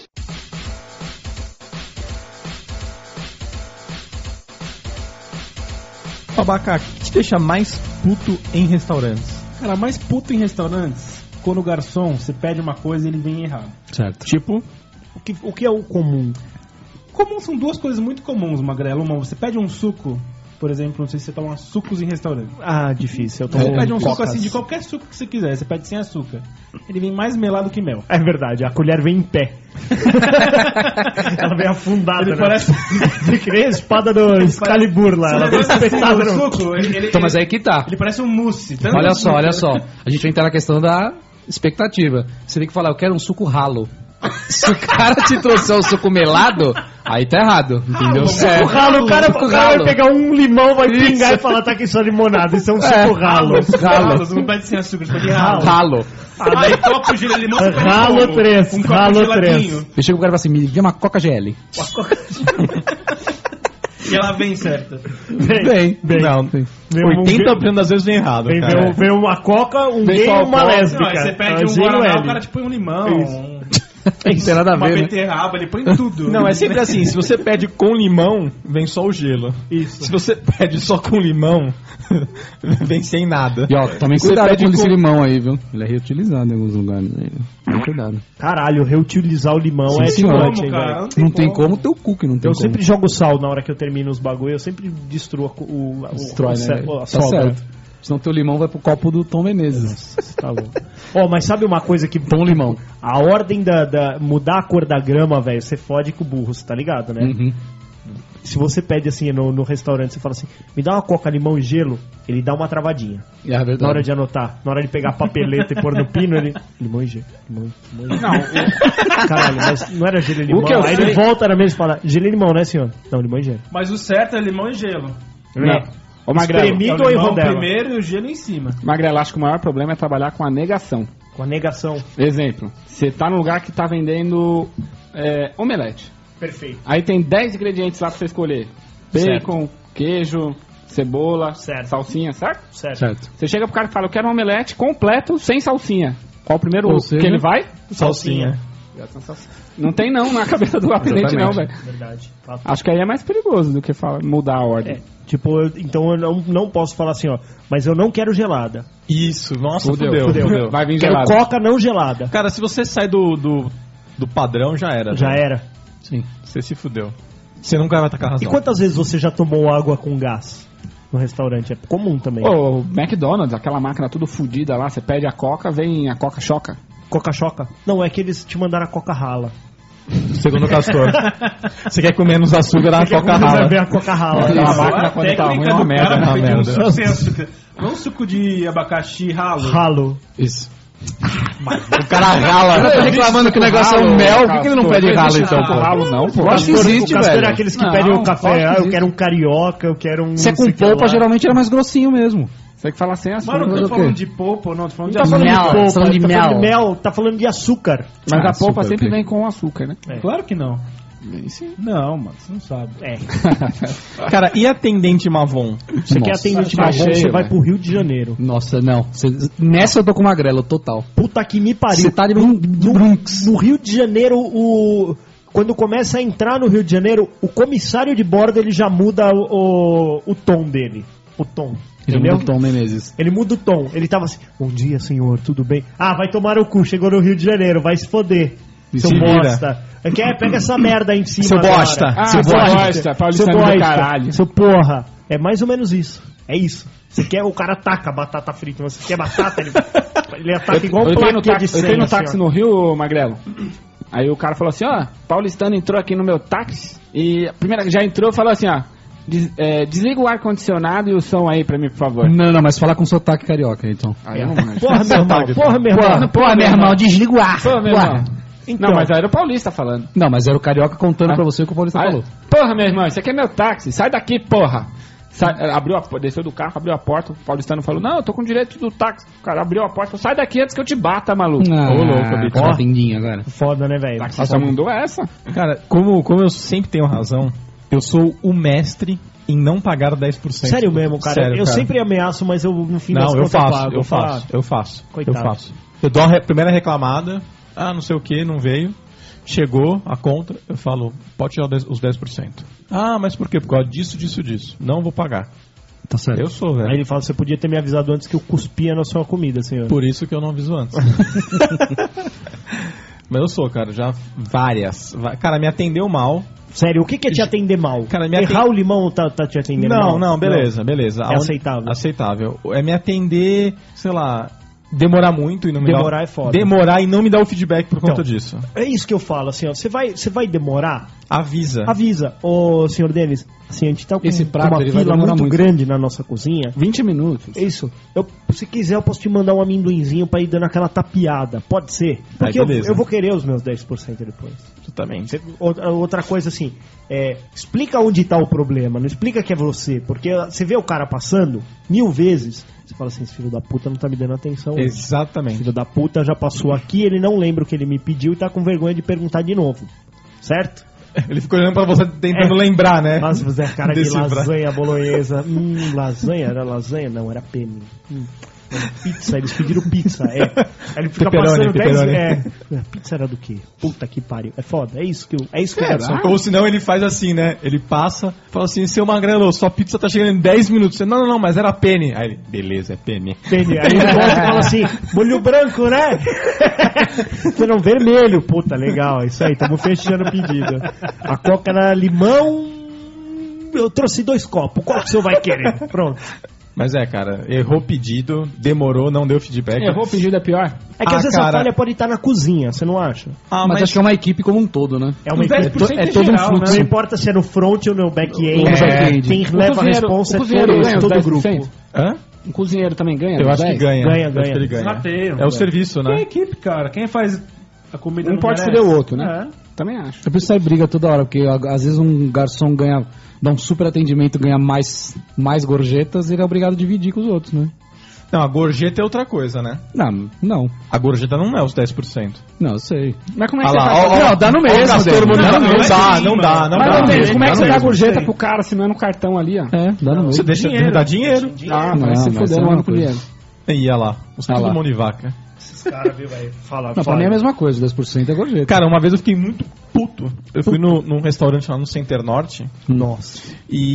Abaca, o que te deixa mais puto em restaurantes? Cara, mais puto em restaurantes, quando o garçom, você pede uma coisa e ele vem errado. Certo. Tipo, O que é o comum? Comum são duas coisas muito comuns, Magrelo. Uma, você pede um suco, por exemplo, não sei se você toma sucos em restaurante. Ah, difícil. Eu tô Você pede um suco cocas. assim, de qualquer suco que você quiser, você pede sem açúcar. Ele vem mais melado que mel. É verdade, a colher vem em pé. Ela vem afundada. Ele né? parece- Vem que nem a espada do Excalibur lá. Ela vem espetada no... suco, Então, mas aí que tá. ele parece um mousse. Olha só. A gente vai entrar na questão da expectativa. Você tem que falar, eu quero um suco ralo. Se o cara te trouxer o suco melado, aí tá errado, entendeu? O ralo, o cara vai pegar um limão, vai pingar e falar, tá aqui só limonada. Isso é um suco ralo. Ralo, não pede sem açúcar, só de ralo. Ralo. Aí copo de limão. Ralo 3, um ralo copo 3. Eu chego pro cara e falo assim, me dê uma Coca GL. E ela vem certa. Bem. Não, 80% das vezes vem errado. Vem uma coca, um gay e uma lésbica. Não, aí você pede um guaraná, o cara te põe um limão. Não tem nada a Uma ver, né? beterraba, ele põe tudo. Não, é sempre assim, se você pede com limão, vem só o gelo. Isso. Se você pede só com limão, vem sem nada. E ó, tomem Você cuidado pede com esse com- limão aí, viu? Ele é reutilizado em alguns lugares. Né? Tome cuidado. Caralho, reutilizar o limão Sim, é senhor. demais, hein, cara? velho. Não tem como ter o cu que não tem Eu como. sempre jogo sal na hora que eu termino os bagulho, eu sempre destruo Destrói, né? a Tá sobra. certo. Senão teu limão vai pro copo do Tom Menezes. Tá louco. Ó, mas sabe uma coisa que... Tom Limão. A ordem mudar a cor da grama, velho, você fode com o burro, você tá ligado, né? Uhum. Se você pede assim no restaurante, você fala assim, me dá uma coca, limão e gelo, ele dá uma travadinha. É a verdade. Na hora de anotar, na hora de pegar a papeleta e pôr no pino, ele... Limão e gelo, limão e gelo. Não, Caralho, mas não era gelo e limão. que eu Aí sei- ele volta na mesa e fala, gelo e limão, né, senhor? Não, limão e gelo. mas o certo é limão e gelo. Ô, Magrelo, Espremido É ou o em limão rodela? primeiro e o gelo em cima. Magrelo, acho que o maior problema é trabalhar com a negação. Com a negação. Exemplo, você tá num lugar que tá vendendo omelete. Perfeito. Aí tem 10 ingredientes lá pra você escolher. Bacon, queijo, cebola, Certo. salsinha, certo? Certo. Você chega pro cara e fala, eu quero um omelete completo, sem salsinha. Qual o primeiro Ou seja- que ele vai? Salsinha. Não tem não na cabeça do atendente não, velho. Verdade. Acho que aí é mais perigoso do que mudar a ordem. É, tipo, então eu não posso falar assim, ó, mas eu não quero gelada. Isso, nossa, Fudeu. fudeu. Vai vir Quero gelado. coca não gelada. Cara, se você sai do padrão, já era. Já velho. era. Sim, você se fudeu. Você nunca vai tacar E razão. quantas vezes você já tomou água com gás no restaurante? É comum também. Ô, McDonald's, aquela máquina tudo fodida lá, você pede a coca, vem a coca choca. Coca choca? Não, é que eles te mandaram a coca rala. Segundo o Castor. Você quer comer menos açúcar, dá uma coca rala. Ver a coca rala. Aquela Isso, máquina a quando tá ruim é técnica uma do merda, cara é uma foi de um merda. suco sem açúcar. Não suco de abacaxi ralo. Ralo. Isso. O cara rala. Tá reclamando que o negócio é um mel, por que ele não pede ralo então, pô? Ralo não, pô. Eu acho que existe, o Castor velho. é aqueles que Não, pedem o lógico café. que Ah, eu existe. quero um carioca, eu quero um... Se é não sei com o que polpa, lá. geralmente era mais grossinho mesmo. Você que fala sem açúcar. Mano, não Mas tô o quê? falando de polpa, não, tô falando de Não tá falando açúcar. de polpa, falando de tá falando de mel. mel, tá falando de açúcar. Mas a polpa açúcar, sempre ok. vem com açúcar, né? Claro que não. Sim. Não, mano, você não sabe. É. Cara, e atendente Mavon? Você quer Nossa, atendente tá marrom, cheio, você vai velho. pro Rio de Janeiro. Nossa, não. Nessa eu tô com magrelo, total. Puta que me pariu. Você tá de Bronx. No Rio de Janeiro, quando começa a entrar no Rio de Janeiro, o comissário de bordo ele já muda o tom dele. O tom. Entendeu? Tom Menezes. Ele muda o tom. Ele tava assim: bom dia, senhor, tudo bem? Ah, vai tomar o cu, chegou no Rio de Janeiro, vai se foder. Seu Se vira. bosta. Pega essa merda aí em cima. Seu agora. bosta. Ah, Seu seu bosta, paulistano Seu do bosta. caralho. Seu porra. É mais ou menos isso. É isso. Você quer, o cara ataca batata frita. Você quer batata, ele ataca igual um Eu entrei no plaquinha de táxi, eu entrei no senha, táxi assim, ó. no Rio, Magrelo. Aí o cara falou assim, ó, paulistano entrou aqui no meu táxi e a primeira que já entrou falou assim, ó, desliga o ar-condicionado e o som aí pra mim, por favor. Não, mas falar com sotaque carioca, então. Aí eu não manjo. Porra, meu irmão. Porra, meu irmão. Porra, meu irmão, desliga o ar. Pô, meu Porra. irmão. Então, Não, mas aí era o paulista falando. Não, mas era o carioca contando pra você o que o Paulista Aí, falou. porra, meu irmão, isso aqui é meu táxi, sai daqui, porra. Desceu do carro, abriu a porta, o paulistano falou, não, eu tô com direito do táxi. O cara abriu a porta, falou, sai daqui antes que eu te bata, maluco. Ah, Ô, louco, bicho. tá atendinho agora. foda, né, velho? Táxi só mandou essa. Cara, como eu sempre tenho razão, eu sou o mestre em não pagar 10%. Sério mesmo, cara. Sério, eu sempre ameaço, mas eu no fim das Não, eu contas faço, pago. eu falo, faço, eu faço. Coitado. Eu faço. Eu dou a primeira reclamada, não sei o que, não veio. Chegou a conta, eu falo, pode tirar os 10%. Ah, mas por quê? Por causa disso. Não vou pagar. Tá certo. Eu sou, Aí velho. ele fala, você podia ter me avisado antes que eu cuspia na sua comida, senhor. Por isso que eu não aviso antes. Mas eu sou, cara, já várias. Cara, me atendeu mal. Sério, o que é te atender mal? Cara, me Errar o limão tá te atendendo mal? Não, beleza. É aceitável. Aceitável. É me atender, sei lá, demorar muito e não me Demorar dar... é foda. Demorar e não me dar o feedback por conta Então, disso. É isso que eu falo, assim, ó. Você vai demorar? Avisa. Avisa. Ô, senhor Denis, assim, a gente tá com Esse prato, uma ele vai fila demorar muito muito. grande na nossa cozinha. 20 minutos. Isso. Se quiser, eu posso te mandar um amendoinzinho pra ir dando aquela tapeada. Pode ser? Porque beleza. eu vou querer os meus 10% depois. Exatamente. Outra coisa assim, explica onde tá o problema, não explica que é você, porque você vê o cara passando 1000 vezes, você fala assim, esse filho da puta não tá me dando atenção hoje. Exatamente. Filho da puta já passou aqui, ele não lembra o que ele me pediu e tá com vergonha de perguntar de novo, certo? Ele ficou olhando pra você tentando lembrar, né? Mas você é cara de Decifrar. lasanha bolonhesa. Lasanha? Era lasanha? Não, era penne. Pizza, eles pediram pizza. Aí ele fica Pepperoni, passando 10 pepperoni. Pizza era do quê? Puta que pariu. É foda, é isso que eu quero. Ou senão ele faz assim, né? Ele passa, fala assim, seu Magrelo, sua pizza tá chegando em 10 minutos. Você, não, mas era penne. Aí ele, beleza, é penne. Penne. Aí ele volta e fala assim, molho branco, né? Você não, vermelho. Puta, legal, isso aí, tamo fechando o pedido. A coca era limão, eu trouxe 2 copos, qual que o senhor vai querer? Pronto. Mas cara, errou o pedido, demorou, não deu feedback. Errou o pedido é pior? É que às vezes a falha pode estar na cozinha, você não acha? Mas acho que é uma equipe como um todo, né? É uma equipe, é todo um fluxo. Não importa se é no front ou no back-end, back-end. quem leva a responsa é todo o grupo. Hã? Um cozinheiro também ganha? Eu acho que ganha. Ganha. Acho que ele ganha. Mateiam, é o serviço, né? É a equipe, cara. Quem faz a comida Um pode merece. foder o outro, né? Também acho. É por isso que sai briga toda hora, porque às vezes um garçom dá um super atendimento, ganha mais gorjetas e ele é obrigado a dividir com os outros, né? Não, a gorjeta é outra coisa, né? Não. A gorjeta não é os 10%. Não, eu sei. Mas como é que Ah você lá, faz? ó, Não, dá no mesmo, Não dá. Mas Denis, como é que você dá mesmo. gorjeta pro cara se não é no cartão ali, ó? Dá no Você mesmo. deixa ele dar dinheiro. Ah, Não, mas se mas fuder, é não uma anda com coisa. dinheiro. E olha lá, os Ah tudo lá. mão de vaca. Esses caras, viu, velho? Fala. Não, pra mim é a mesma coisa, 10% é gorjeta. Cara, uma vez eu fiquei muito puto. Eu fui num restaurante lá no Center Norte. Nossa.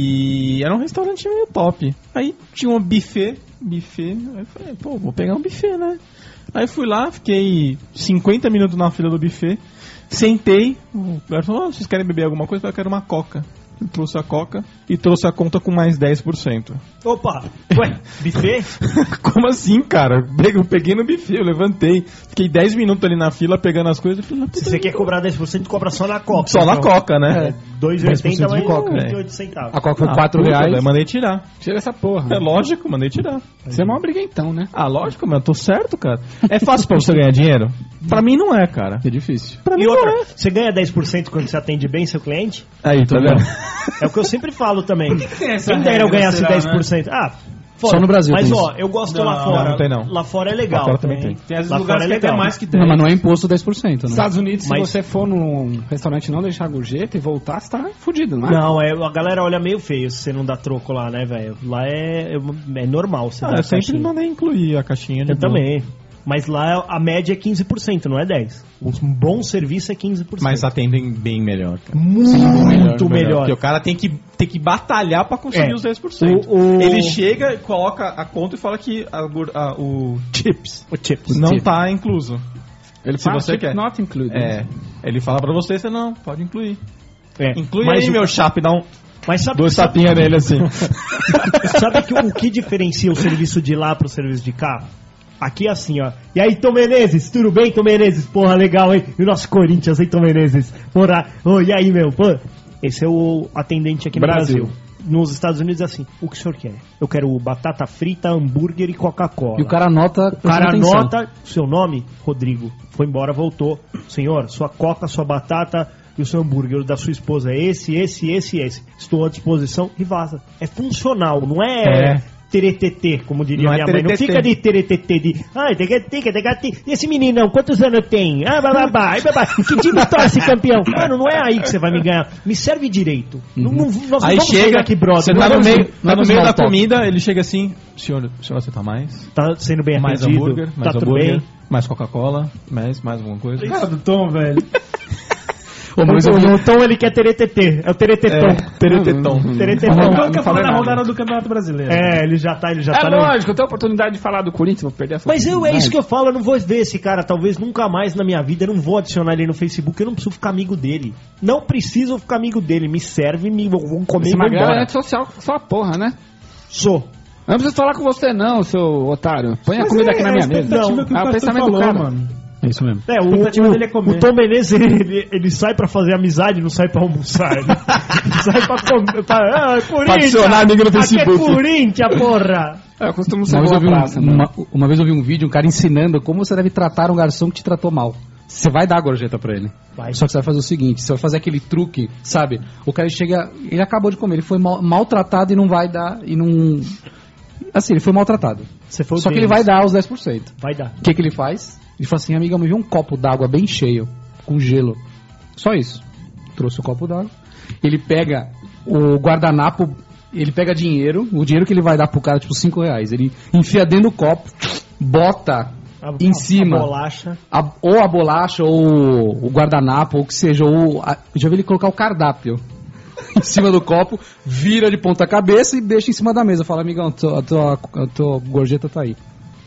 E era um restaurante meio top. Aí tinha um buffet. Aí eu falei, pô, vou pegar um buffet, né? Aí fui lá, fiquei 50 minutos na fila do buffet. Sentei. O garçom falou, vocês querem beber alguma coisa? Eu quero uma coca. Ele trouxe a coca e trouxe a conta com mais 10%. Opa! Ué, buffet? Como assim, cara? Eu peguei no buffet, eu levantei. Fiquei 10 minutos ali na fila pegando as coisas. Falei, Se você quer cobrar 10%, cobra só na coca. só na coca, né? 2,80 de coca, mais né? 28 centavos. A coca foi Ah, 4 puta, reais. daí mandei tirar. Tira essa porra. É lógico, mandei tirar. Você é mó briguentão, né? Ah, lógico, mas eu tô certo, cara. É fácil pra você ganhar dinheiro? Pra mim não é, cara. É difícil. Pra mim E não outra, é. você ganha 10% quando você atende bem seu cliente? Aí, tá vendo? É o que eu sempre falo também. tem essa Quem dera eu regra, ganhasse será, 10%. Só no Brasil Mas tem ó, isso. eu gosto Não, lá fora. não tem não. Lá fora é legal. Lá fora também tem. Tem às vezes Lá lugares fora que é até legal. mais que 10. Não, mas não é imposto 10%, né? Nos Estados Unidos, se Mas- você for num restaurante e não deixar gorjeta e voltar, você tá fudido, não é? Não, a galera olha meio feio se você não dá troco lá, né, velho? Lá é normal você dar Eu sempre caixinha. mandei incluir a caixinha de Eu boa. também. Mas lá a média é 15%, não é 10%. Um bom serviço é 15%. Mas atendem bem melhor, cara. muito melhor. Porque o cara tem que batalhar pra conseguir É. os 10%. O- Ele chega, coloca a conta e fala que o chips O chips. não chips. tá incluso. Ele Se fala você tip quer. not included. É. Ele fala pra você não, pode incluir. É. Inclui Mas aí, o- meu chapa, e dá Mas sabe, dois tapinhas nele assim. sabe que o que diferencia o serviço de lá pro serviço de cá? Aqui é assim, ó. E aí, Tom Menezes, tudo bem, Tom Menezes? Porra, legal, hein? E o nosso Corinthians, hein, Tom Menezes? Porra, e aí, meu? Pô, esse é o atendente aqui no Brasil. Brasil. Nos Estados Unidos é assim, o que o senhor quer? Eu quero batata frita, hambúrguer e Coca-Cola. E o cara anota. O cara prestando atenção. anota seu nome, Rodrigo. Foi embora, voltou. Senhor, sua coca, sua batata e o seu hambúrguer o da sua esposa é esse. Estou à disposição e vaza. É funcional, não é teretetê, como diria Não é minha mãe. Não teretetê. fica de teretetê de... Ai, e esse meninão, quantos anos tem? Ah, bababá, que time torce campeão? Mano, não é aí que você vai me ganhar. Me serve direito. Nós não Aí vamos sair chega, daqui, brother. você Não tá no vamos- meio, tá no meio da small talk. comida, ele chega assim, senhor aceita mais? Tá sendo bem Mais atendido. hambúrguer, mais Tá tudo hambúrguer, bem. mais Coca-Cola, mais alguma coisa. Cara do Tom, velho. Ô, mas eu vi O Tom, ele quer teretetê. É o teretetão. Teretetão. Teretetão. Qual que é falei na nada. rodada do Campeonato Brasileiro? Ele já tá É no... lógico, eu tenho a oportunidade de falar do Corinthians, vou perder essa Mas é oportunidade. isso que eu falo, eu não vou ver esse cara, talvez nunca mais na minha vida, eu não vou adicionar ele no Facebook, eu não preciso ficar amigo dele. Não preciso ficar amigo dele, me serve, vão comer Esse e vão magrelo é embora. rede social, só a porra, né? Sou. Não preciso falar com você não, seu otário. Põe a comida aqui na minha mesa. Não, que o pensamento do cara, mano. É isso mesmo. É, A expectativa dele é comer. o Tom Menezes, ele sai pra fazer amizade, não sai pra almoçar. Ele sai pra comer. Corinthians! adicionar amigo no Aqui Facebook. é Corinthians, porra! Eu costumo ser Uma vez, boa praça, mano. uma vez eu vi um vídeo, um cara ensinando como você deve tratar um garçom que te tratou mal. Você vai dar a gorjeta pra ele. Vai. Só que você vai fazer o seguinte, você vai fazer aquele truque, sabe? O cara chega, ele acabou de comer, ele foi maltratado e não vai dar, e não... Assim, ele foi maltratado. Você foi o Só que ele Denis. vai dar os 10%. Vai dar. O que ele faz? Ele fala assim, amiga, me viu um copo d'água bem cheio, com gelo. Só isso. Trouxe o copo d'água. Ele pega o guardanapo, ele pega dinheiro, o dinheiro que ele vai dar pro cara, tipo 5 reais. Ele enfia dentro do copo, bota em cima. A bolacha. Ou a bolacha, ou o guardanapo, ou o que seja. Já vi ele colocar o cardápio em cima do copo, vira de ponta cabeça e deixa em cima da mesa. Fala, amigão, a tua gorjeta tá aí.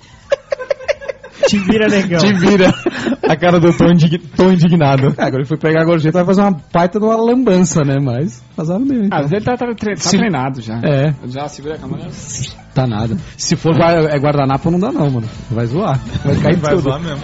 Te vira, negão. Te vira. A cara do Tom indignado. Agora ele foi pegar a gorjeta, vai fazer uma baita de uma lambança, né? Mas fazer mesmo. Às vezes ele tá treinado já. É. Já segura a câmera. Tá nada. Se for guardanapo, não dá não, mano. Vai zoar. Vai cair Vai tudo. zoar mesmo.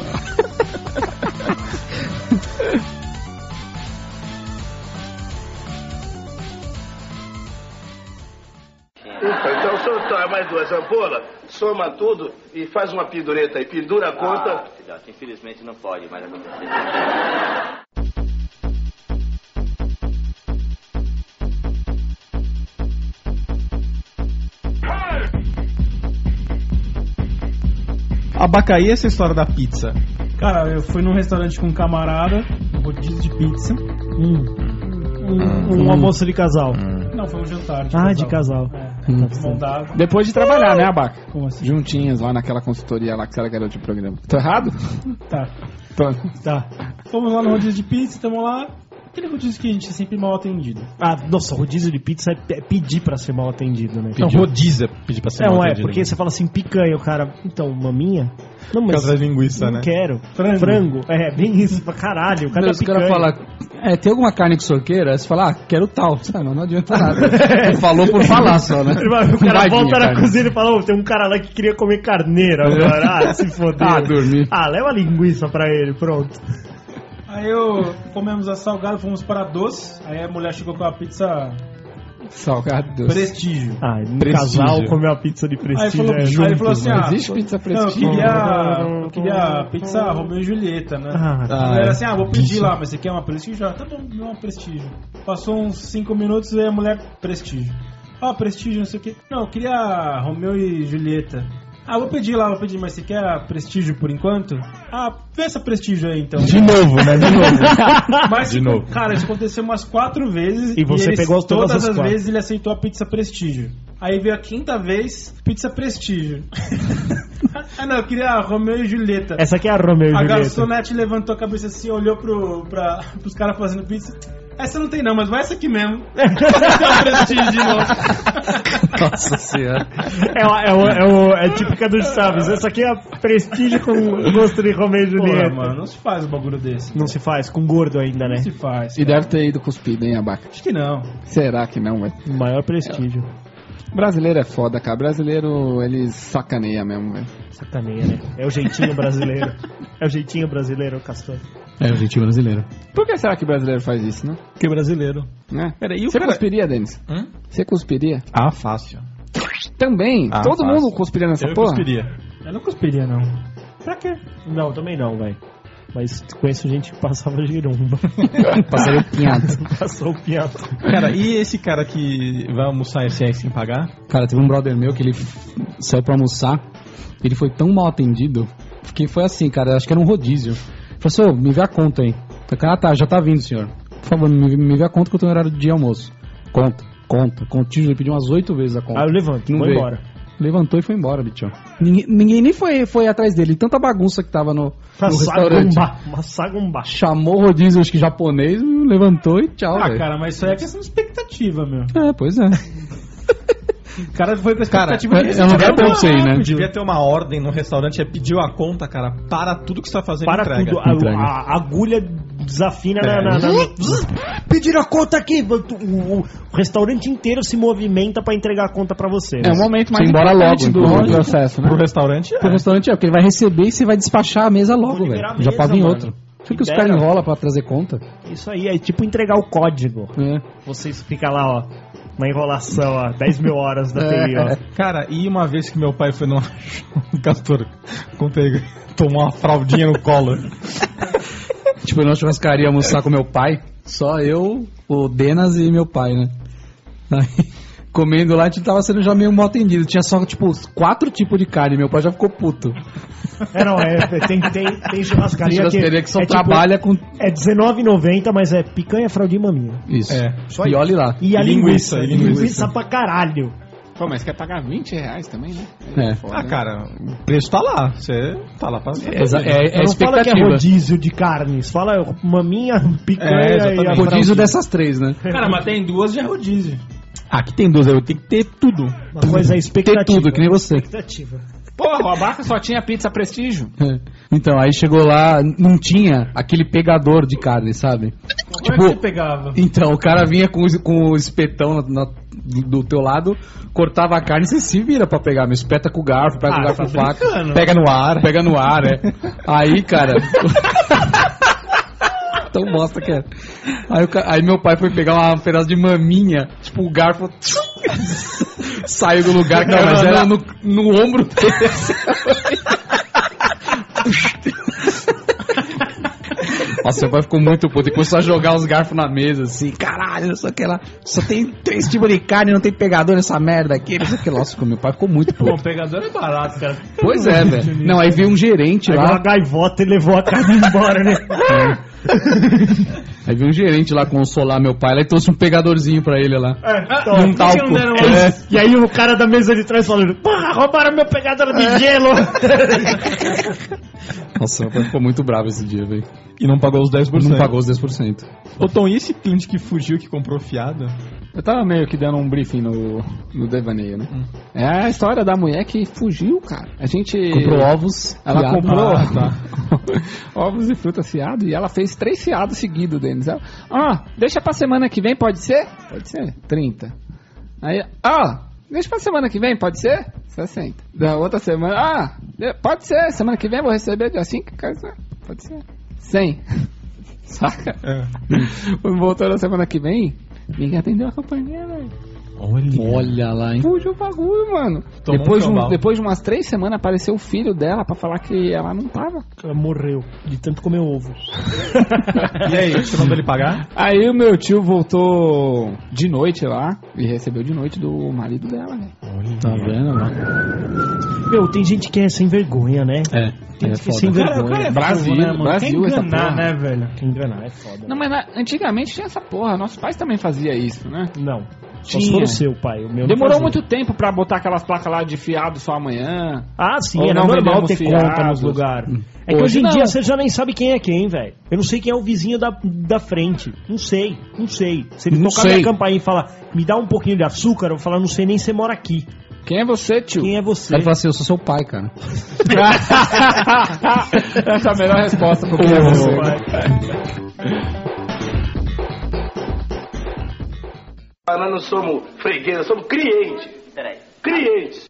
Ufa, então só traz mais 2 ampolas, soma tudo e faz uma pendureta aí. Pendura a conta. Filhote, infelizmente não pode mais acontecer. Abacaí, essa história da pizza. Cara, eu fui num restaurante com um camarada, rodízio de pizza. Um almoço de casal. Não, foi um jantar De casal. Mão dada. Depois de trabalhar, né, Abaca? Como assim? Juntinhas lá naquela consultoria lá que você era garoto de programa. Tô errado? Tá. Tá. Fomos lá no rodízio de pizza, estamos lá. Aquele rodízio que a gente é sempre mal atendido. Nossa, rodízio de pizza é pedir pra ser mal atendido, né? Não, rodízio pedir pra ser Não, mal é, atendido. porque você fala assim, picanha, o cara, então, maminha? Não, mas Casa de linguiça, não né? quero. Frango. É, bem isso, pra caralho. O cara Os caras falam, tem alguma carne que o senhor queira? Aí você fala, quero tal. Não adianta nada. Ele falou por falar só, né? O cara Vai volta vir a na carne. cozinha e fala, tem um cara lá que queria comer carneiro agora. Se foder. Dormir. Leva a linguiça pra ele, pronto. Aí comemos a salgada, fomos para doce. Aí a mulher chegou com a pizza Salgado doce. prestígio. Um Prestígio. casal comeu a pizza de Aí prestígio. ele falou assim, Não existe pizza não, eu prestígio. queria pizza Romeu e Julieta, né? Ah, Ela assim, vou pedir lá, mas você quer uma prestígio? Tá bom, me dá uma prestígio. Passou uns 5 minutos e a mulher, prestígio. Prestígio, não sei o que. Não, eu queria Romeu e Julieta. Vou pedir, mas você quer prestígio por enquanto? Vê essa prestígio aí então. De novo, né? De novo. Mas, De novo. cara, isso aconteceu umas 4 vezes. E você pegou todas todas as as 4. vezes ele aceitou a pizza prestígio. Aí veio a 5ª vez, pizza prestígio. Não, eu queria Romeu e Julieta. Essa aqui é a Romeu e A Julieta. garçonete levantou a cabeça assim, olhou pros caras fazendo pizza. Essa não tem não, mas vai essa aqui mesmo. Prestígio de novo. Nossa senhora. É típica dos Chaves. Essa aqui é a prestígio com gosto de Romeu e Julieta. Porra, mano, não se faz um bagulho desse. Não se faz, com gordo ainda, né? Não se faz. E deve ter ido cuspido, hein, Abaca? Acho que não. Será que não, velho? O maior prestígio. Brasileiro é foda, cara. Brasileiro, eles sacaneia mesmo, velho. Sacaneia, né? É o jeitinho brasileiro. É o jeitinho brasileiro, Castor. É o jeitinho brasileiro. Por que será que brasileiro faz isso, né? Que brasileiro. Né? Peraí, Você cuspiria, Denis? Você cuspiria? Fácil. Também. Todo fácil. mundo cuspiria nessa Eu porra? cuspiria. Eu não cuspiria, não. Pra quê? Não, também não, velho. Mas conheço gente que passava giromba. Passaria o pinhado. Passou o piato. Cara, e esse cara que vai almoçar esse aí sem pagar? Cara, teve um brother meu que ele saiu pra almoçar. Ele foi tão mal atendido que foi assim, cara, acho que era um rodízio. Ele falou assim, me vê a conta aí. Eu falei, tá, já tá vindo, senhor. Por favor, me vê a conta que eu tenho horário de almoço. Conta. Ele pediu umas 8 vezes a conta. Aí eu levanto, Não vou veio. embora. Levantou e foi embora, bicho. Ninguém nem foi atrás dele. Tanta bagunça que tava no restaurante. Uma sagumba. Chamou o rodízio, acho que japonês, levantou e tchau, velho. Cara, mas isso aí é questão de expectativa, meu. Pois é. O cara foi com a expectativa de eu não quero ponto aí, né? Devia ter uma ordem no restaurante, pediu a conta, cara, para tudo que você tá fazendo. Para entrega. tudo, a agulha desafina na... Pediram a conta aqui! O restaurante inteiro se movimenta pra entregar a conta pra você. É o momento mais embora importante logo, do processo, né? Pro restaurante, Pro restaurante porque ele vai receber e você vai despachar a mesa logo, liberar velho. a Já mesa, paga em mano. outro. Por que os Libera. caras enrolam pra trazer conta? Isso aí, é tipo entregar o código. É. Vocês ficam lá, ó, na enrolação, ó, 10 mil horas da TI, ó. Cara, e uma vez que meu pai foi numa... Castor, contei, tomou uma fraldinha no colo. Tipo, na churrascaria almoçar com meu pai, só eu, o Denas e meu pai, né? Aí, comendo lá, a gente tava sendo já meio mal atendido. Tinha só, tipo, 4 tipos de carne. Meu pai já ficou puto. Tem churrascaria, Churrascaria que só é trabalha com... É R$19,90, mas é picanha, fraldinha e maminha. Isso. É. E olhe lá. E a linguiça. linguiça. Linguiça pra caralho. Pô, mas quer pagar R$20 também, né? É. Foda, Ah, né? cara, o preço tá lá. Você tá lá pra... É Não fala que é expectativa. rodízio de carnes. Fala maminha, picanha É, e a exatamente. Rodízio fraldinha. dessas 3, né? Cara, mas tem 2 já é rodízio. Aqui tem 12, eu tenho que ter tudo. Uma coisa é expectativa. Ter tudo, que nem você. Expectativa. Porra, o Abaca só tinha pizza prestígio. Então, aí chegou lá, não tinha aquele pegador de carne, sabe? Como é que você pegava? Então, o cara vinha com o espetão do teu lado, cortava a carne e você se vira pra pegar. Me espeta com o garfo, pega o garfo com faca. Pega no ar. Pega no ar, é. Aí, cara... Tão bosta que é. Aí meu pai foi pegar um pedaço de maminha, tipo, o garfo saiu do lugar, que mas era no ombro dele. Nossa, meu pai ficou muito puto e começou a jogar os garfos na mesa, assim, caralho, não sei o que lá. Só tem 3 tipos de carne, não tem pegador nessa merda aqui, não sei o que lá. Nossa, meu pai ficou muito Pô, puto. o pegador é barato, cara. Pois é, velho. Não, aí veio um gerente Pegou lá. uma gaivota e levou a carne embora, né? Aí veio um gerente lá consolar meu pai, lá e trouxe um pegadorzinho pra ele lá. Então, E um talco. E aí o cara da mesa de trás falando: porra, roubaram meu pegador de gelo. Nossa, meu pai ficou muito bravo esse dia, velho. E não pagou os 10%. Não pagou os 10%. Ô Tom, e esse cliente que fugiu, que comprou fiado? Eu tava meio que dando um briefing no devaneio, né? É a história da mulher que fugiu, cara. A gente... Comprou ovos. Ela fiado. comprou Ah, ovos e frutas fiados e ela fez 3 fiados seguidos, Denis. Ela, deixa pra semana que vem, pode ser? Pode ser, 30. Aí, deixa pra semana que vem, pode ser? 60. Da outra semana, pode ser, semana que vem eu vou receber dia 5, pode ser. 100. Saca? É. Voltou na semana que vem, ninguém atendeu a campainha, velho. Olha lá, hein? Fugiu o bagulho, mano. Tomou Depois de umas 3 semanas apareceu o filho dela pra falar que ela não tava. Ela morreu de tanto comer ovo. E aí, você mandou ele pagar? Aí o meu tio voltou de noite lá e recebeu de noite do marido dela, velho. Tá vendo, mano? Meu, tem gente que é sem vergonha, né? É, Tem é gente que é foda. sem O cara vergonha. é Brasil, fogo, né, mano? Brasil, Quer essa enganar, porra. né, velho? Que enganar é foda. Não, mas antigamente tinha essa porra. Nossos pais também faziam isso, né? Não. Só Tinha. se for o seu pai. O meu não Demorou fazia. muito tempo pra botar aquelas placas lá de fiado só amanhã. Ah, sim, Ou era não normal vendemos ter fiados. conta nos lugares. É que Hoje hoje em não. dia você já nem sabe quem é quem, velho. Eu não sei quem é o vizinho da frente. Não sei. Se ele Não tocar sei. minha campainha e falar, me dá um pouquinho de açúcar, eu vou falar, não sei nem se você mora aqui. Quem é você, tio? Quem é você? Ele fala assim, eu sou seu pai, cara. Essa é a melhor resposta pro quem é você. Nós não somos freguês, nós somos clientes. Peraí. Clientes.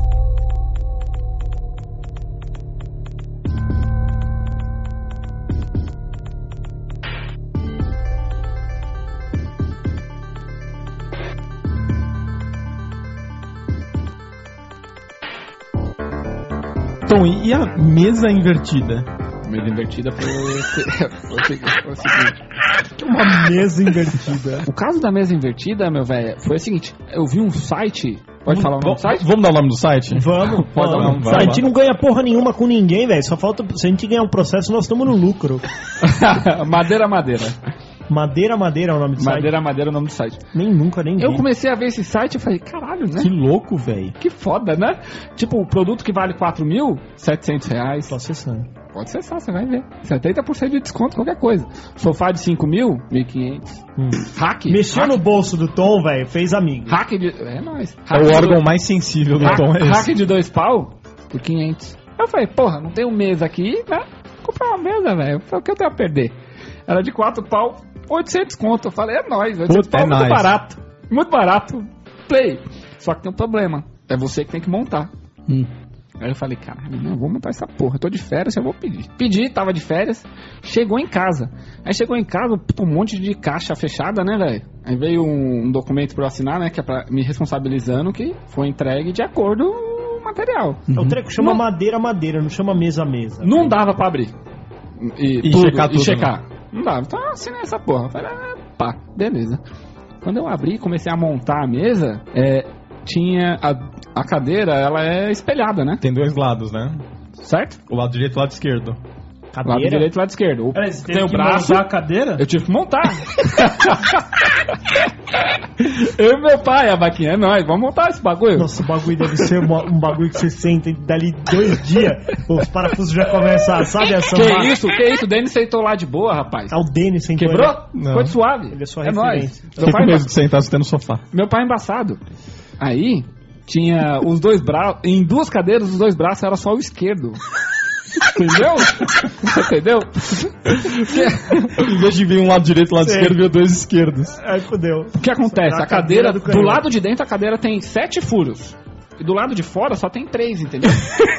Tom, e a mesa invertida? Mesa invertida foi o seguinte. Uma mesa invertida. O caso da mesa invertida, meu velho, foi o seguinte. Eu vi um site... Pode falar o nome do site? Vamos dar o nome do site? Vamos. Pode dar um- A gente não ganha porra nenhuma com ninguém, velho. Só falta. Se a gente ganhar um processo, nós estamos no lucro. Madeira. Madeira é o nome do site. Madeira é o nome do site. Nem nunca, nem Eu vi. comecei a ver esse site e falei, caralho, né? Que louco, velho. Que foda, né? Tipo, o produto que vale R$4.700. Tô acessando. pode acessar, você vai ver. 70% de desconto, qualquer coisa. Sofá de 5 mil, 1.500. Hack. Mexeu no bolso do Tom, velho, fez amigo. Hack de... É nóis. É o órgão mais sensível do Tom, é Hack esse. de 2 pau por 500. Eu falei, porra, não tem um mesa aqui, né? Vou comprar uma mesa, velho. O que eu tenho a perder? Era de 4 pau, 800 conto. Eu falei, é nóis, 800 pau é muito barato. Muito barato. Play. Só que tem um problema. É você que tem que montar. Aí eu falei, caralho, não, eu vou montar essa porra. Eu tô de férias, eu vou pedir. Pedi, tava de férias. Chegou em casa. Aí chegou em casa, um monte de caixa fechada, né, velho? Aí veio um documento pra eu assinar, né? Que é pra me responsabilizando que foi entregue de acordo com o material. É o treco chama madeira, não chama mesa. Não dava pra abrir. E checar tudo. Não dava. Então eu assinei essa porra. Falei, pá, beleza. Quando eu abri, comecei a montar a mesa, tinha a cadeira, ela é espelhada, né? Tem 2 lados, né? Certo? O lado direito e o lado esquerdo. Lado direito e lado esquerdo. Peraí, você Tem teve o que braço. montar a cadeira? Eu tive que montar. Eu e meu pai, a vaquinha, é nóis, vamos montar esse bagulho. Nossa, o bagulho deve ser um bagulho que você senta e dali 2 dias os parafusos já começam, sabe? A sambar. Que isso? O Denis sentou lá de boa, rapaz. Ah, o Denis sentou. Quebrou? Não. Foi suave. Ele é sua nóis. referência. Fiquei com medo de sentar você no sofá. Meu pai é embaçado. Aí, tinha os 2 braços, em 2 cadeiras, os 2 braços era só o esquerdo. Entendeu? Entendeu? Em vez de vir um lado direito e um lado esquerdo, veio 2 esquerdos. Aí fudeu. O que acontece? A cadeira, do lado de dentro, a cadeira tem 7 furos. E do lado de fora só tem 3, entendeu?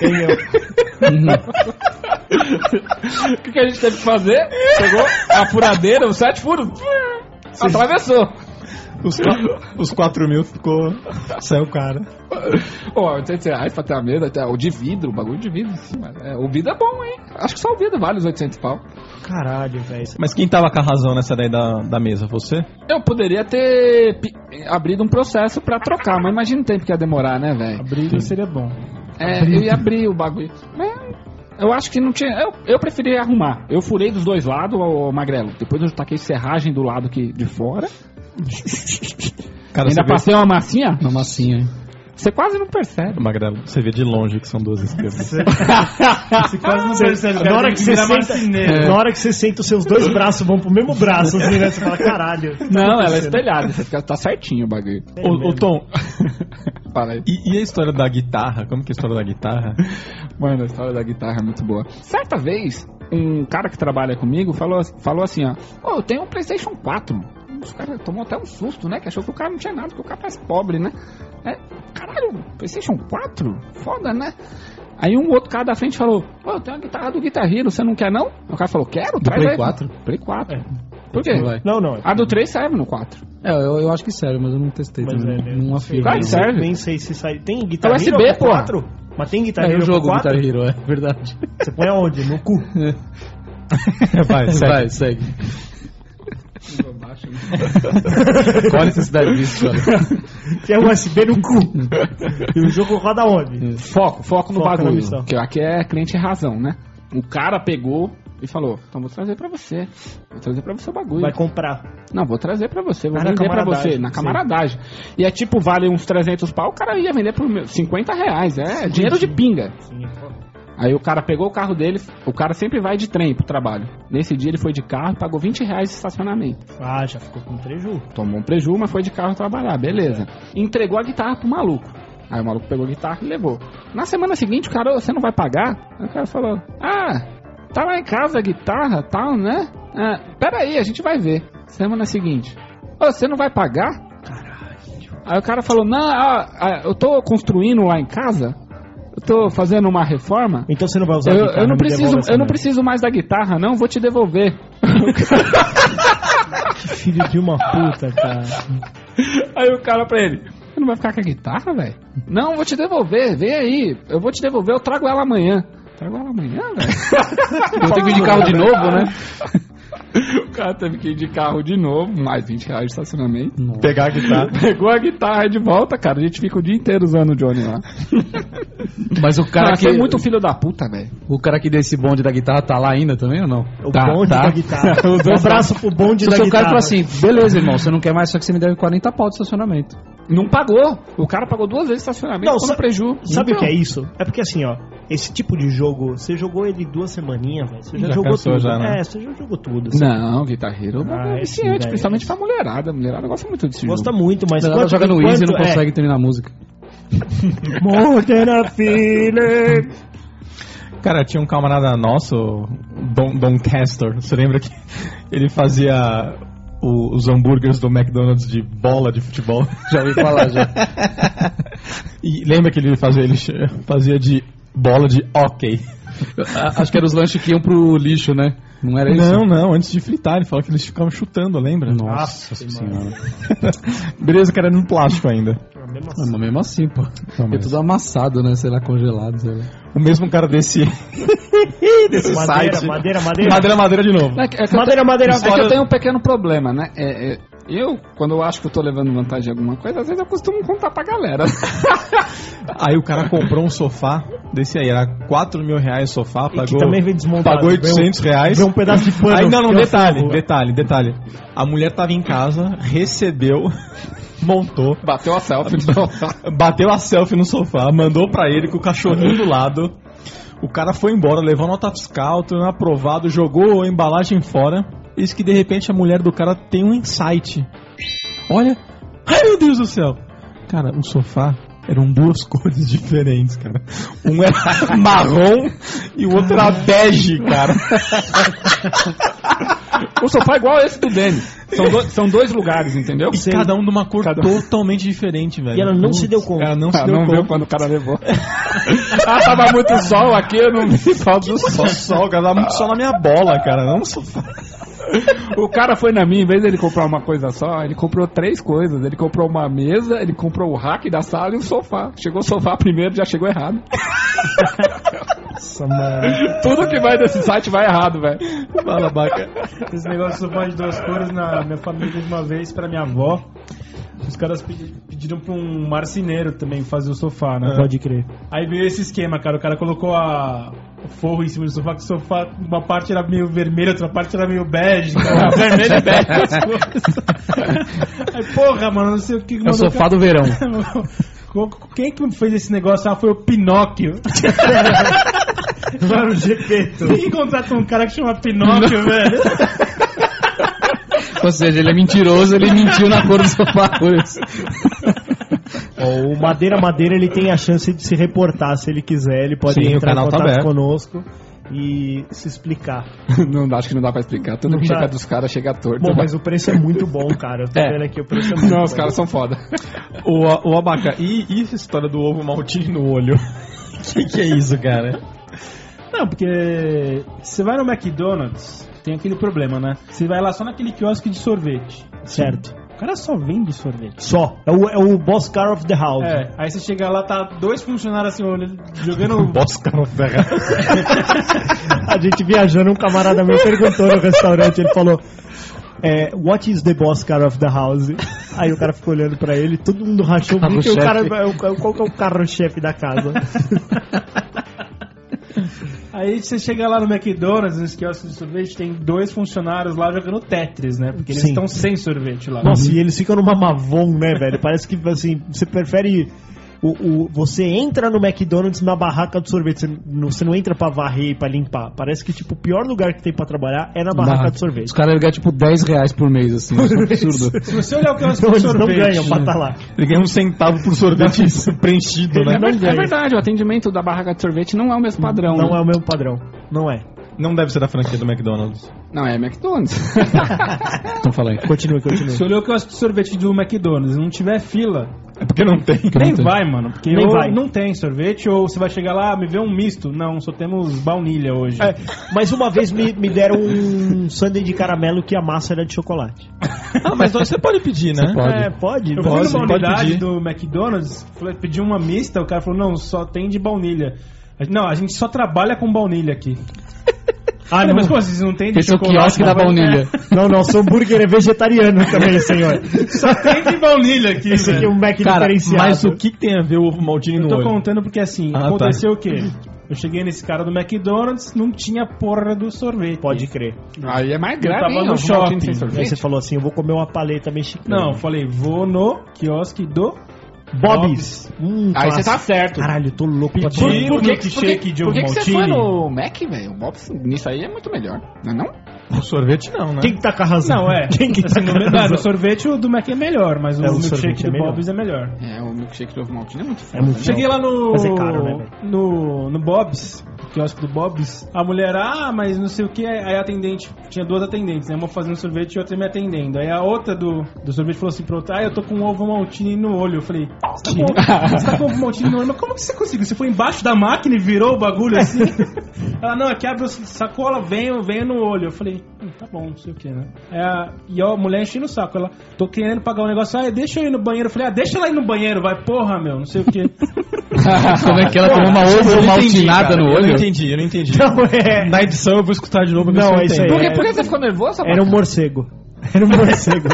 O que a gente teve que fazer? Pegou a furadeira, os 7 furos, atravessou. Os 4 mil ficou... Saiu o cara. Pô, 800 reais pra ter a mesa, o de vidro, o bagulho de vidro. O vidro é bom, hein? Acho que só o vidro vale os 800 pau. Caralho, velho. Mas quem tava com a razão nessa daí da mesa? Você? Eu poderia ter abrido um processo pra trocar, mas imagina o tempo que ia demorar, né, velho? Abrir seria bom. Eu ia abrir o bagulho. Mas eu acho que não tinha... Eu preferia arrumar. Eu furei dos 2 lados, o magrelo. Depois eu taquei serragem do lado aqui de fora. Cara, ainda passei uma massinha. Uma massinha, hein? Você quase não percebe. Magrelo, você vê de longe que são 2 esquerdas. Você quase não percebe. Na hora que você senta, os seus 2 braços vão pro mesmo braço, assim, né? Você fala, caralho. Não, ela é espelhada. Você fica, tá certinho o bagulho. Ô Tom, Fala aí. e a história da guitarra? Como que é a história da guitarra? Mano, a história da guitarra é muito boa. Certa vez, um cara que trabalha comigo falou assim, ó. Eu tenho um PlayStation 4. Os caras tomou até um susto, né? Que achou que o cara não tinha nada, porque o cara parece pobre, né? Caralho, PlayStation 4? Foda, né? Aí um outro cara da frente falou, eu tenho uma guitarra do Guitar Hero, você não quer não? O cara falou, quero, traz Play aí. 4? Play 4. Por quê? Não. A do 3 serve no 4. Eu acho que serve, mas eu não testei. Mas não afio. Claro que serve. Nem sei se sai. Tem Guitar USB, Hero pro pô. 4? Mas tem Guitar Hero Eu jogo pro 4? Guitar Hero, é verdade. Você põe aonde? No cu. Vai, segue. Qual a necessidade disso, cara? Que é USB no cu. E o jogo roda onde? Foco no na bagulho. missão. Que aqui é cliente razão, né? O cara pegou e falou, então vou trazer pra você. Vou trazer pra você o bagulho. Vai comprar. Não, vou trazer pra você, vou na vender pra camaradagem, você, na sim. camaradagem. E é tipo, vale uns 300 pau, o cara ia vender por 50 reais. É dinheiro de pinga. Sim, pô. Aí o cara pegou o carro dele, o cara sempre vai de trem pro trabalho. Nesse dia ele foi de carro e pagou 20 reais de estacionamento. Ah, já ficou com preju. Tomou um preju, mas foi de carro trabalhar, beleza. Entregou a guitarra pro maluco. Aí o maluco pegou a guitarra e levou. Na semana seguinte, o cara, você não vai pagar? Aí o cara falou, tá lá em casa a guitarra, tal, né? Pera aí, a gente vai ver. Semana seguinte, você não vai pagar? Caralho. Aí o cara falou, não, eu tô construindo lá em casa, eu tô fazendo uma reforma. Então você não vai usar a guitarra? Eu não preciso mais da guitarra, não, vou te devolver. Que filho de uma puta, cara. Aí o cara pra ele, você não vai ficar com a guitarra, velho? Não, vou te devolver, vem aí, eu vou te devolver, eu trago ela amanhã. Trago ela amanhã, velho? Eu tenho que ir de carro de novo, né? O cara teve que ir de carro de novo, mais 20 reais de estacionamento. Nossa. Pegar a guitarra. Pegou a guitarra de volta, cara. A gente fica o dia inteiro usando o Johnny lá. Mas o cara que é muito filho da puta, velho. O cara que desse bonde da guitarra tá lá ainda também ou não? O bonde da guitarra. Um abraço pro bonde da Se o guitarra. cara falou assim, beleza, irmão, você não quer mais, só que você me deve 40 pau de estacionamento. Não pagou. O cara pagou 2 vezes de estacionamento, Não, ficou no preju. Sabe Então, o que é isso? É porque assim, ó, esse tipo de jogo, você jogou ele 2 semaninhas, velho. Você já Já jogou cansou tudo. já, né? Você já jogou tudo. Assim. Não, Guitar Hero é sim, viciante, velho. principalmente pra mulherada. A mulherada gosta muito desse Gosta jogo. muito, mas Ela joga no Easy e não consegue terminar a música. More than a feeling. Cara, tinha um camarada nosso, Don Castor, você lembra que ele fazia os hambúrgueres do McDonald's de bola de futebol? Já ouvi falar, já. E lembra que ele fazia de bola de hóquei? Acho que eram os lanches que iam pro lixo, né? Não era isso? Não, antes de fritar, ele falou que eles ficavam chutando, lembra? Nossa senhora. Beleza, cara, era no plástico ainda. Mas mesmo assim, pô. É tudo amassado, né? Sei lá, congelado, sei lá. O mesmo cara desse site. Madeira Madeira de novo. Madeira. É que eu tenho um pequeno problema, né? Eu, quando eu acho que eu tô levando vantagem em alguma coisa, às vezes eu costumo contar pra galera. Aí o cara comprou um sofá desse aí, era 4 mil reais o sofá, E que também vem desmontado. pagou 800 reais. Vem um pedaço de pano. Aí não, que detalhe. A mulher tava em casa, recebeu, montou, Bateu a selfie. bateu a selfie no sofá, mandou pra ele com o cachorrinho do lado. O cara foi embora, levou nota fiscal, tudo aprovado, jogou a embalagem fora. Isso que de repente a mulher do cara tem um insight. Olha, ai meu Deus do céu. Cara, o sofá eram 2 cores diferentes, cara. Um era marrom e o outro era bege, cara. O sofá é igual a esse do Danny. São 2 lugares, entendeu? E cada um de uma cor totalmente diferente, velho. E ela não se deu conta. Ela não se deu não conta. viu quando o cara levou. Tava muito sol aqui, eu não vi falta do sol. Só sol, cara. Tava muito sol na minha bola, cara. Não no sofá. O cara foi na minha, em vez de ele comprar uma coisa só, ele comprou 3 coisas. Ele comprou uma mesa, ele comprou o rack da sala e um sofá. Chegou o sofá primeiro, já chegou errado. Nossa, mano. Tudo que vai desse site vai errado, velho. Fala, Baca. Esse negócio de sofá de 2 cores na minha família de uma vez pra minha avó. Os caras pediram pra um marceneiro também fazer o sofá, né? Pode crer. Aí veio esse esquema, cara. O cara colocou o forro em cima do sofá, que o sofá, uma parte era meio vermelha, outra parte era meio bege, cara. Vermelho e bege, as cores. Aí, porra, mano, não sei o que É o sofá do verão. Quem que fez esse negócio? Foi o Pinóquio. Mano, Gepeto. Tem que contratar um cara que chama Pinóquio, velho. Ou seja, ele é mentiroso, ele mentiu na cor do sofá. O Madeira, ele tem a chance de se reportar se ele quiser. Ele pode Sim, o entrar em canal tá contato aberto. conosco e se explicar. Acho que não dá pra explicar. Tudo Não que dá. chega dos caras chega torto. Bom, mas o preço é muito bom, cara. Eu tô vendo aqui, o preço é muito Não, bom. os caras são foda. O Abaca, e essa história do ovo maltinho no olho? Que é isso, cara? Não, porque você vai no McDonald's, tem aquele problema, né? Você vai lá só naquele quiosque de sorvete. Certo. O cara só vende sorvete. Só. É o boss car of the house. É, aí você chega lá, tá 2 funcionários assim, jogando... Bosca ferra. A gente viajando, um camarada meu perguntou no restaurante, ele falou... what is the boss car of the house? Aí o cara ficou olhando pra ele, todo mundo rachou o bico e o cara... Qual que é o carro-chefe da casa? Aí você chega lá no McDonald's, nesse quiosque de sorvete, tem 2 funcionários lá jogando Tetris, né? Porque eles Sim. estão sem sorvete lá. Nossa, e eles ficam numa Mavon, né, velho? Parece que, assim, você prefere... Você entra no McDonald's na barraca do sorvete, você não entra pra varrer e pra limpar. Parece que, tipo, o pior lugar que tem pra trabalhar é na barraca do sorvete. Os caras iam ganhar tipo 10 reais por mês, assim. Isso é um absurdo. Se você olhar o quiosque Então de eles não sorvete... ganham pra estar lá. Ele ganha 1 centavo por sorvete preenchido, né? Não É ganha. verdade, o atendimento da barraca de sorvete não é o mesmo padrão. Não né? é o mesmo padrão. Não é. Não deve ser da franquia do McDonald's. Não, é McDonald's. Então fala aí. Continue. Se olhou o quiosque de sorvete do McDonald's e não tiver fila, É porque não tem. nem vai, mano. Porque Nem ou vai. não tem sorvete, ou você vai chegar lá, me vê um misto. Não, só temos baunilha hoje. Mas uma vez me deram um sundae de caramelo que a massa era de chocolate. Ah, mas você pode pedir, né? Pode. Eu Pode, fui numa pode unidade pedir. do McDonald's, pedi uma mista, o cara falou, não, só tem de baunilha. Não, a gente só trabalha com baunilha aqui. Ah, Não, não. mas pô, vocês não tem de Esse é o chocolate? quiosque da baunilha. Não, seu hambúrguer é vegetariano também, senhor. Só tem de baunilha aqui, Esse aqui é velho. um Mac Cara, diferenciado. mas o que tem a ver o ovo maltinho Eu no tô olho? contando porque assim, Ah, aconteceu o quê? Eu cheguei nesse cara do McDonald's, não tinha porra do sorvete. Pode crer. Aí é mais Eu grave, tava hein? no Ovo shopping. maltine sem Aí sorvete. você falou assim, eu vou comer uma paleta mexicana. Não, eu falei, vou no quiosque do Bob's. Aí você tá certo. Caralho, eu tô louco pra Pedir o milkshake de Por ovo que você foi maltine. no Mac, velho? O Bob's nisso aí é muito melhor, não é não? O sorvete não, né? Quem que tá com a razão? Não, é. Quem que tá com a No razão? sorvete o do Mac é melhor, mas o o milkshake sorvete é do melhor. Bob's é melhor. É, o milkshake do ovo maltine é muito foda. É muito Cheguei lá no Mas é caro, né, velho? no Bob's, quiosque do Bob's, a mulher, mas não sei o que, aí a atendente, tinha duas atendentes, né? Uma fazendo sorvete e outra me atendendo. Aí a outra do sorvete falou assim pra outra, eu tô com ovo maltine no olho. Eu falei, você tá com ovo maltine no olho? Mas como que você conseguiu? Você foi embaixo da máquina e virou o bagulho assim? Ela, não, aqui abre a sacola, venha no olho. Eu falei, tá bom, não sei o que, né? E a mulher enchendo o saco, ela, tô querendo pagar um negócio, deixa eu ir no banheiro. Eu falei, deixa ela ir no banheiro, vai, porra, meu, não sei o que. Como é que ela tomou uma ovo maltinada no olho? Eu não entendi. Não, Na edição eu vou escutar de novo. Não, é isso aí. Por que você ficou nervoso? Era um morcego. Era um morcego.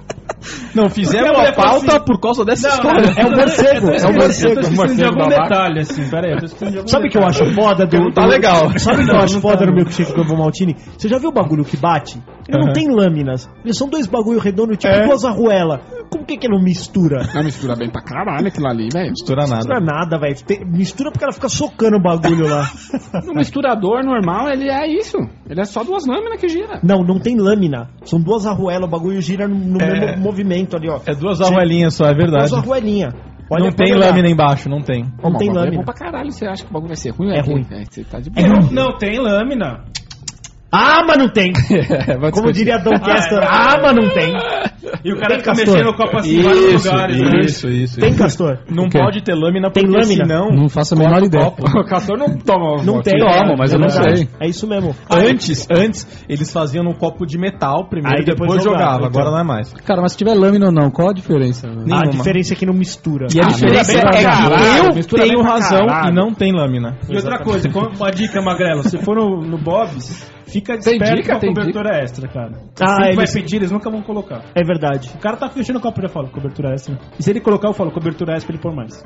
Não, fizemos Não, a pauta por causa dessa história. É um morcego. É um Eu tô morcego. esquecendo de algum detalhe, assim, peraí, eu tô esquecendo de algum Sabe o que eu detalhe. acho foda do... Tá legal. Sabe o que eu acho não foda tá, no não. milkshake do ovo maltine? Você já viu o bagulho que bate? Ele não Aham. tem lâminas. Eles são dois bagulho redondo, tipo duas arruelas. Como que não mistura? Não, mistura bem pra caralho aquilo ali, velho. Mistura Não mistura nada, velho. Mistura porque ela fica socando o bagulho lá. O misturador normal, ele é isso. Ele é só duas lâminas que gira. Não tem lâmina. São duas arruelas, o bagulho gira no mesmo movimento ali, ó. É duas arruelinhas só, é verdade. Duas arruelinhas. Não tem lâmina embaixo, não tem. Não tem É bom lâmina. pra caralho. Você acha que o bagulho vai ser ruim? É ruim. Você tá de boa. Não, tem lâmina. Ah, mas não tem. Como diria Dom Castor, mas não tem. E o cara Tem, fica Castor? mexendo o copo assim em vários Isso, lugares. né? isso. Tem, Castor? Não O quê? pode ter lâmina Tem porque lâmina? senão... Não faço a menor ideia. O Castor não toma. Não tem. Toma, mas eu não verdade. sei. É isso mesmo. Antes, eles faziam num copo de metal primeiro Aí e depois depois jogava. jogava, Agora então. não é mais. Cara, mas se tiver lâmina ou não, qual a diferença? A Nenhuma. diferença é que não mistura. E a diferença bem pra é caralho, que mistura eu bem tenho pra razão caralho. e não tem lâmina. E outra coisa, uma dica, Magrelo, se for no Bob's, fica Tem esperto dica, com a tem cobertura extra, cara. Ah, Sempre vai eles- pedir, eles nunca vão colocar. É verdade. O cara tá fechando o copo, eu já falo, cobertura extra. E se ele colocar, eu falo, cobertura extra pra ele pôr mais.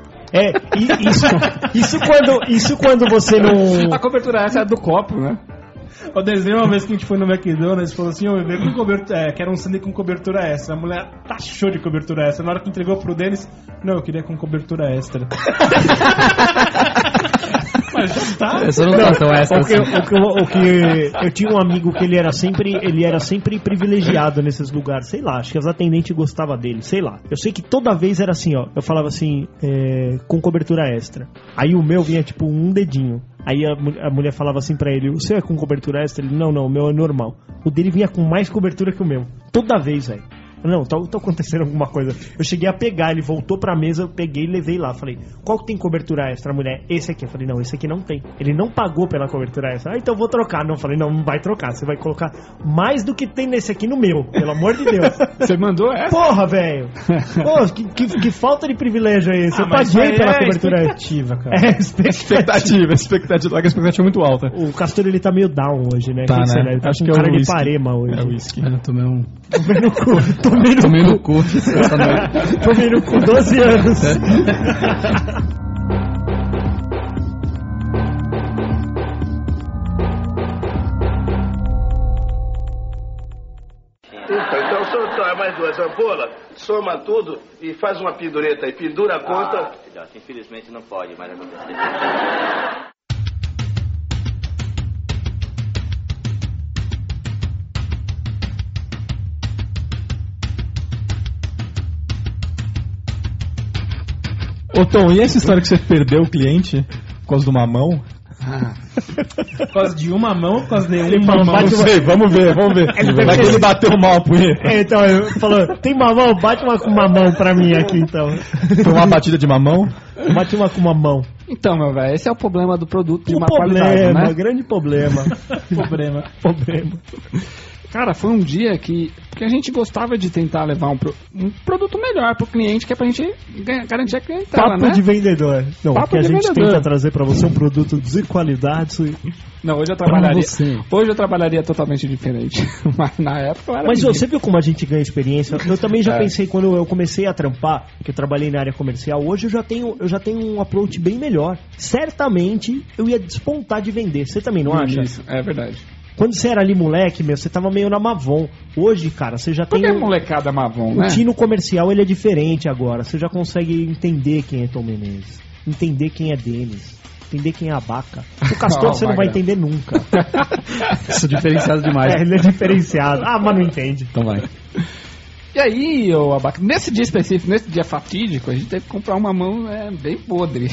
Isso quando você não... A cobertura essa é do copo, né? O desenho, uma vez que a gente foi no McDonald's, falou assim, eu veio com cobertura, quero um sanduíche com cobertura extra. A mulher taxou de cobertura extra. Na hora que entregou pro Denis, não, eu queria com cobertura extra. Mas já tá. Essa não tá tão essa. O que eu tinha um amigo que ele era sempre privilegiado nesses lugares, sei lá, acho que as atendentes gostavam dele, sei lá. Eu sei que toda vez era assim, ó, eu falava assim, com cobertura extra. Aí o meu vinha tipo um dedinho. Aí a mulher falava assim pra ele, o seu é com cobertura extra? Ele, não, o meu é normal. O dele vinha com mais cobertura que o meu. Toda vez, velho. Não, tá acontecendo alguma coisa. Eu cheguei a pegar, ele voltou pra mesa, eu peguei e levei lá. Falei, qual que tem cobertura extra? A mulher, esse aqui. Eu falei, não, esse aqui não tem. Ele não pagou pela cobertura extra. Ah, então eu vou trocar. Não, eu falei, não vai trocar. Você vai colocar mais do que tem nesse aqui no meu. Pelo amor de Deus. Você mandou essa? Porra, velho. Pô, que falta de privilégio é esse? Eu mas paguei isso aí pela é cobertura extra. expectativa, cara. É, expectativa. Expectativa é muito alta. O Castor, ele tá meio down hoje, né? Tá, Que né? Ele tá Acho com que é o cara de whisky. parema hoje. É o whisky. Eu tomei um. Tomei no cu. Tomei no Tomei no cu. essa noite. Tomei no cu 12 anos. Ufa, então o senhor toma mais duas ampolas, soma tudo e faz uma pendureta aí, pendura a conta. Filhote, infelizmente não pode mais acontecer. Ô Tom, e essa história que você perdeu o cliente por causa de uma mão? Por causa de uma mão ou por causa de Ele uma falou, mão? bate Não sei, vamos ver. Vai que ele bateu mal a punheta. Então, ele falou, tem mamão? Bate uma com mamão pra mim aqui, então. Foi uma batida de mamão? Bate uma com mamão. Então, meu velho, esse é o problema do produto de Um má qualidade, problema, né? grande problema. Problema. Cara, foi um dia que a gente gostava de tentar levar um produto melhor pro cliente, que é pra gente garantir a clientela, Papo né? de vendedor. Não, Papo que a de gente vendedor. tenta trazer pra você um produto de qualidade. Não, hoje eu Pra trabalharia. você. Hoje eu trabalharia totalmente diferente. Mas na época eu era. Mas menino. você viu como a gente ganha experiência? Eu também já pensei, quando eu comecei a trampar, que eu trabalhei na área comercial, hoje eu já tenho um approach bem melhor. Certamente eu ia despontar de vender. Você também não acha? Isso, é verdade. Quando você era ali moleque, você tava meio na Mavon. Hoje, cara, você já Por tem... que molecada Mavon, O né? tino comercial, ele é diferente agora. Você já consegue entender quem é Tom Menezes. Entender quem é Denis. Entender quem é Abaca. O Castor você não vai entender nunca. Sou diferenciado demais. Ele é diferenciado. Ah, mas não entende. Então vai. E aí, ô Abaca, nesse dia específico, nesse dia fatídico, a gente teve que comprar uma mão bem podre.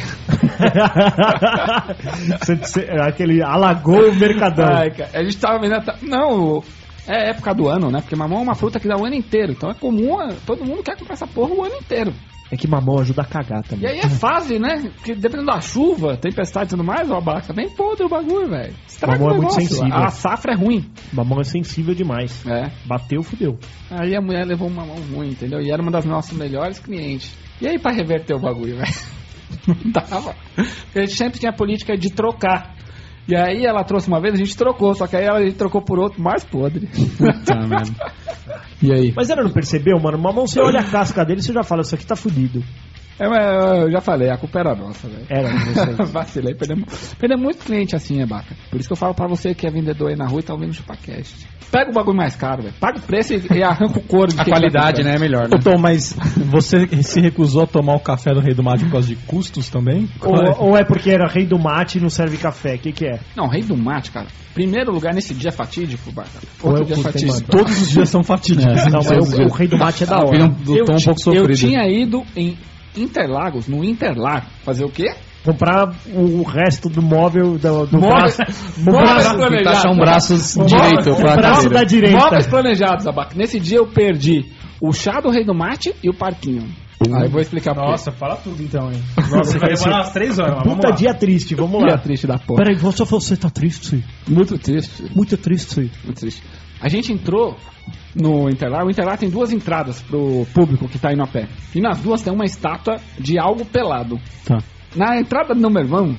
Aquele alagou o mercadão. Ai, cara, a gente tava vendo... Não, é época do ano, né? Porque mamão é uma fruta que dá o ano inteiro. Então é comum, todo mundo quer comprar essa porra o ano inteiro. É que mamão ajuda a cagar também. E aí é fase, né? Porque dependendo da chuva, tempestade e tudo mais, ó, Abaca, bem podre o bagulho, velho. Mamão é muito sensível. A safra é ruim. Mamão é sensível demais. É. Bateu, fudeu. Aí a mulher levou uma mão ruim, entendeu? E era uma das nossas melhores clientes. E aí pra reverter o bagulho, velho? Não dava. Porque a gente sempre tinha a política de trocar. E aí ela trouxe uma vez, a gente trocou, só que aí a gente trocou por outro mais podre. Tá, mano. E aí? Mas ela não percebeu, mano? Mamão, você olha a casca dele e você já fala, isso aqui tá fudido. Eu já falei, a culpa era nossa, velho. Era de vocês. Vacilei, perdemos muito cliente assim, Abaca. Por isso que eu falo pra você que é vendedor aí na rua e tá ouvindo o ChupaCast. Pega o bagulho mais caro, velho. Paga o preço e arranca o couro. A qualidade, né, é melhor, né? Ô, Tom, mas você se recusou a tomar o café do Rei do Mate por causa de custos também? Ou é porque era Rei do Mate e não serve café? O que é? Não, Rei do Mate, cara. Primeiro lugar nesse dia fatídico, Abaca. Ou Outro é o dia que fatídico. tem, Todos os dias são fatídicos. Não, mas o Rei do Mate é da hora. Do Tom um pouco sofrido. Eu tinha ido em Interlagos, no Interlag, fazer o quê? Comprar o resto do móvel do Móveis- braço. móveis Taxar um braço direito O pra braço cadeira. da direita. Móveis planejados, Abaca. Nesse dia eu perdi o chá do Rei do Mate e o parquinho. Aí eu vou explicar por quê. Nossa, fala tudo então, hein. Nossa, vai vai demorar ser- umas 3 horas, mas vamos Puta lá. dia triste, vamos Dia lá. triste da porra. Peraí, você tá triste? Muito triste. Muito triste. Muito triste. A gente entrou no Interlar. O Interlar tem 2 entradas pro público que tá indo a pé. E nas duas tem uma estátua de algo pelado. Tá. Na entrada number one,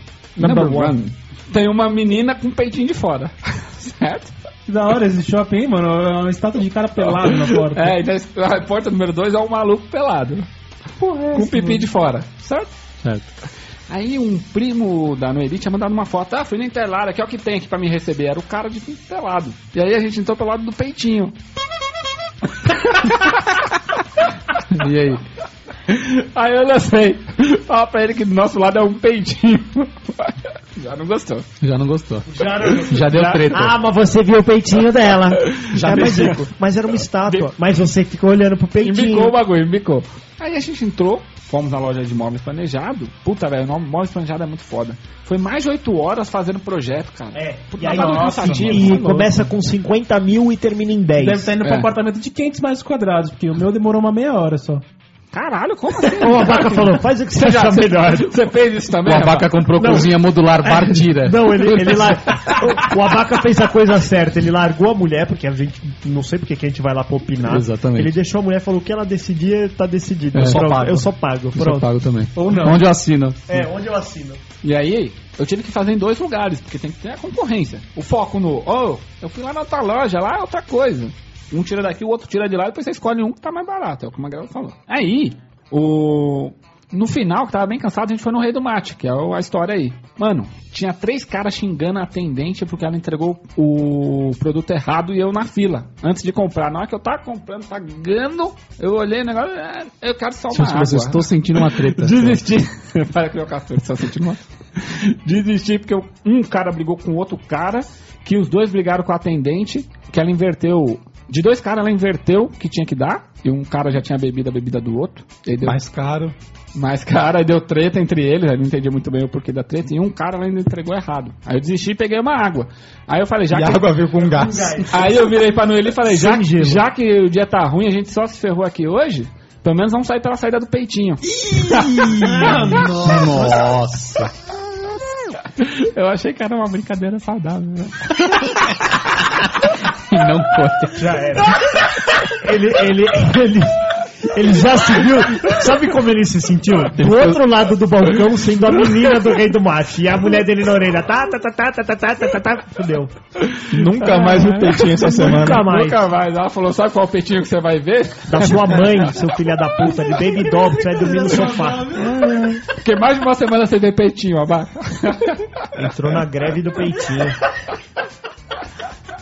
tem uma menina com o peitinho de fora. Certo? Que da hora esse shopping, hein, mano? É uma estátua de cara pelado na porta. É, e a porta número 2 é um maluco pelado. Com o pipi de fora. Certo? Certo. Aí um primo da Noeli tinha mandado uma foto. Ah, fui no Interlar, aqui é o que tem aqui pra me receber. Era o cara de pinto pelado. E aí a gente entrou pelo lado do peitinho. E aí? Aí eu lancei. Fala pra ele que do nosso lado é um peitinho. Já não gostou. Já não gostou. Já deu treta. Ah, mas você viu o peitinho dela. Já mas era uma estátua. Mas você ficou olhando pro peitinho. Embicou o bagulho, embicou. Aí a gente entrou, fomos na loja de móveis planejado. Puta, velho, o móveis planejado é muito foda. Foi mais de 8 horas fazendo projeto, cara. É, Puta, e aí, bagulho nossa, cansativo. E louco. começa com 50 mil e termina em 10. Deve estar indo pra É. um apartamento de 500 metros quadrados, porque o meu demorou uma meia hora só. Caralho, como assim? O Abaca falou, faz o que você acha melhor. Você fez isso também? O Abaca comprou cozinha modular Bardira. Não, ele o Abaca fez a coisa certa. Ele largou a mulher, porque a gente não sei porque que a gente vai lá pra opinar. Exatamente. Ele deixou a mulher, falou o que ela decidir, tá decidido. É, Pronto, eu só pago. Eu só Pronto. pago também. Ou não. Onde eu assino? É, onde eu assino? E aí, eu tive que fazer em 2 lugares, porque tem que ter a concorrência. O foco no, eu fui lá na outra loja, lá é outra coisa. Um tira daqui, o outro tira de lá, depois você escolhe um que tá mais barato, é o que o Magrelo falou. Aí, no final, que tava bem cansado, a gente foi no Rei do Mate, que é a história aí. Mano, tinha 3 caras xingando a atendente porque ela entregou o produto errado e eu na fila, antes de comprar. Na hora que eu tava comprando, pagando, eu olhei o negócio, eu quero só uma água. Estou sentindo uma treta. Desisti. Para que meu castor só sentindo uma. Desisti porque um cara brigou com outro cara, que os dois brigaram com a atendente, que ela inverteu. De 2 caras ela inverteu que tinha que dar, e um cara já tinha bebido a bebida do outro. E aí deu Mais caro. mais cara, aí deu treta entre eles, eu não entendi muito bem o porquê da treta, e um cara ela ainda entregou errado. Aí eu desisti e peguei uma água. Aí eu falei, E a água veio com gás. Aí eu virei pra Noeli e falei, Sem gelo. já que o dia tá ruim, a gente só se ferrou aqui hoje, pelo menos vamos sair pela saída do peitinho. Nossa. Eu achei que era uma brincadeira saudável, né? E não foi. Já era. Ele já se viu. Sabe como ele se sentiu? Do outro lado do balcão, sendo a menina do Rei do Mate. E a mulher dele na orelha. Fudeu. Nunca mais vi peitinho essa semana. Nunca mais. Nunca mais. Ela falou, sabe qual peitinho que você vai ver? Da sua mãe, seu filho da puta, de baby doll, que você vai dormir no sofá. Porque mais de uma semana você vê peitinho, Abaca. Entrou na greve do peitinho.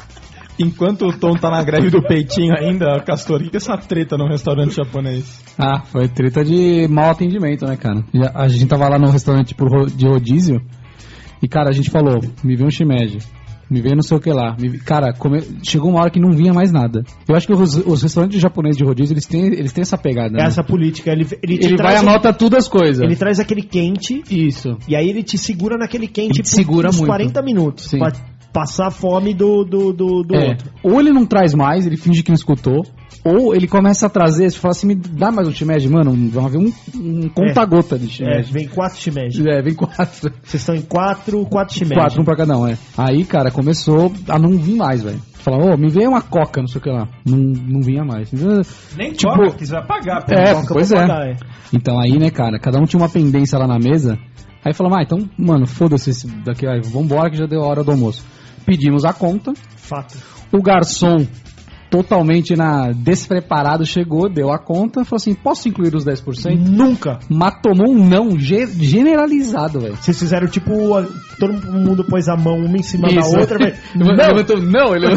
Enquanto o Tom tá na greve do peitinho ainda, Castor, o que é essa treta no restaurante japonês? Ah, foi treta de mau atendimento, né, cara? A gente tava lá no restaurante de rodízio e, cara, a gente falou, me vê um shimeji, me vê não sei o que lá. Cara, chegou uma hora que não vinha mais nada. Eu acho que os restaurantes japoneses de rodízio, eles têm essa pegada, né? Essa política. Ele vai e anota tudo as coisas. Ele traz aquele quente. Isso. E aí ele te segura naquele quente por uns 40 minutos. Sim. Pra passar a fome do outro. Ou ele não traz mais, ele finge que não escutou. Ou ele começa a trazer, você fala assim, me dá mais um shimeji, mano, vamos ver um conta-gota de shimeji. Vem 4 shimeji. Vem 4. Vocês estão em 4 shimeji. 4, um pra cada um, Aí, cara, começou a não vir mais, velho. Falava, me vem uma coca, não sei o que lá. Não vinha mais. Nem coca, porque você vai pagar. Pois é. Pagar, Então aí, né, cara, cada um tinha uma pendência lá na mesa. Aí falamos, então, mano, foda-se esse daqui, vambora que já deu a hora do almoço. Pedimos a conta. Fato. O garçom, totalmente despreparado, chegou, deu a conta, falou assim, posso incluir os 10%? Nunca. Mas tomou um não generalizado, velho. Vocês fizeram tipo, todo mundo pôs a mão uma em cima da outra, velho. Não, ele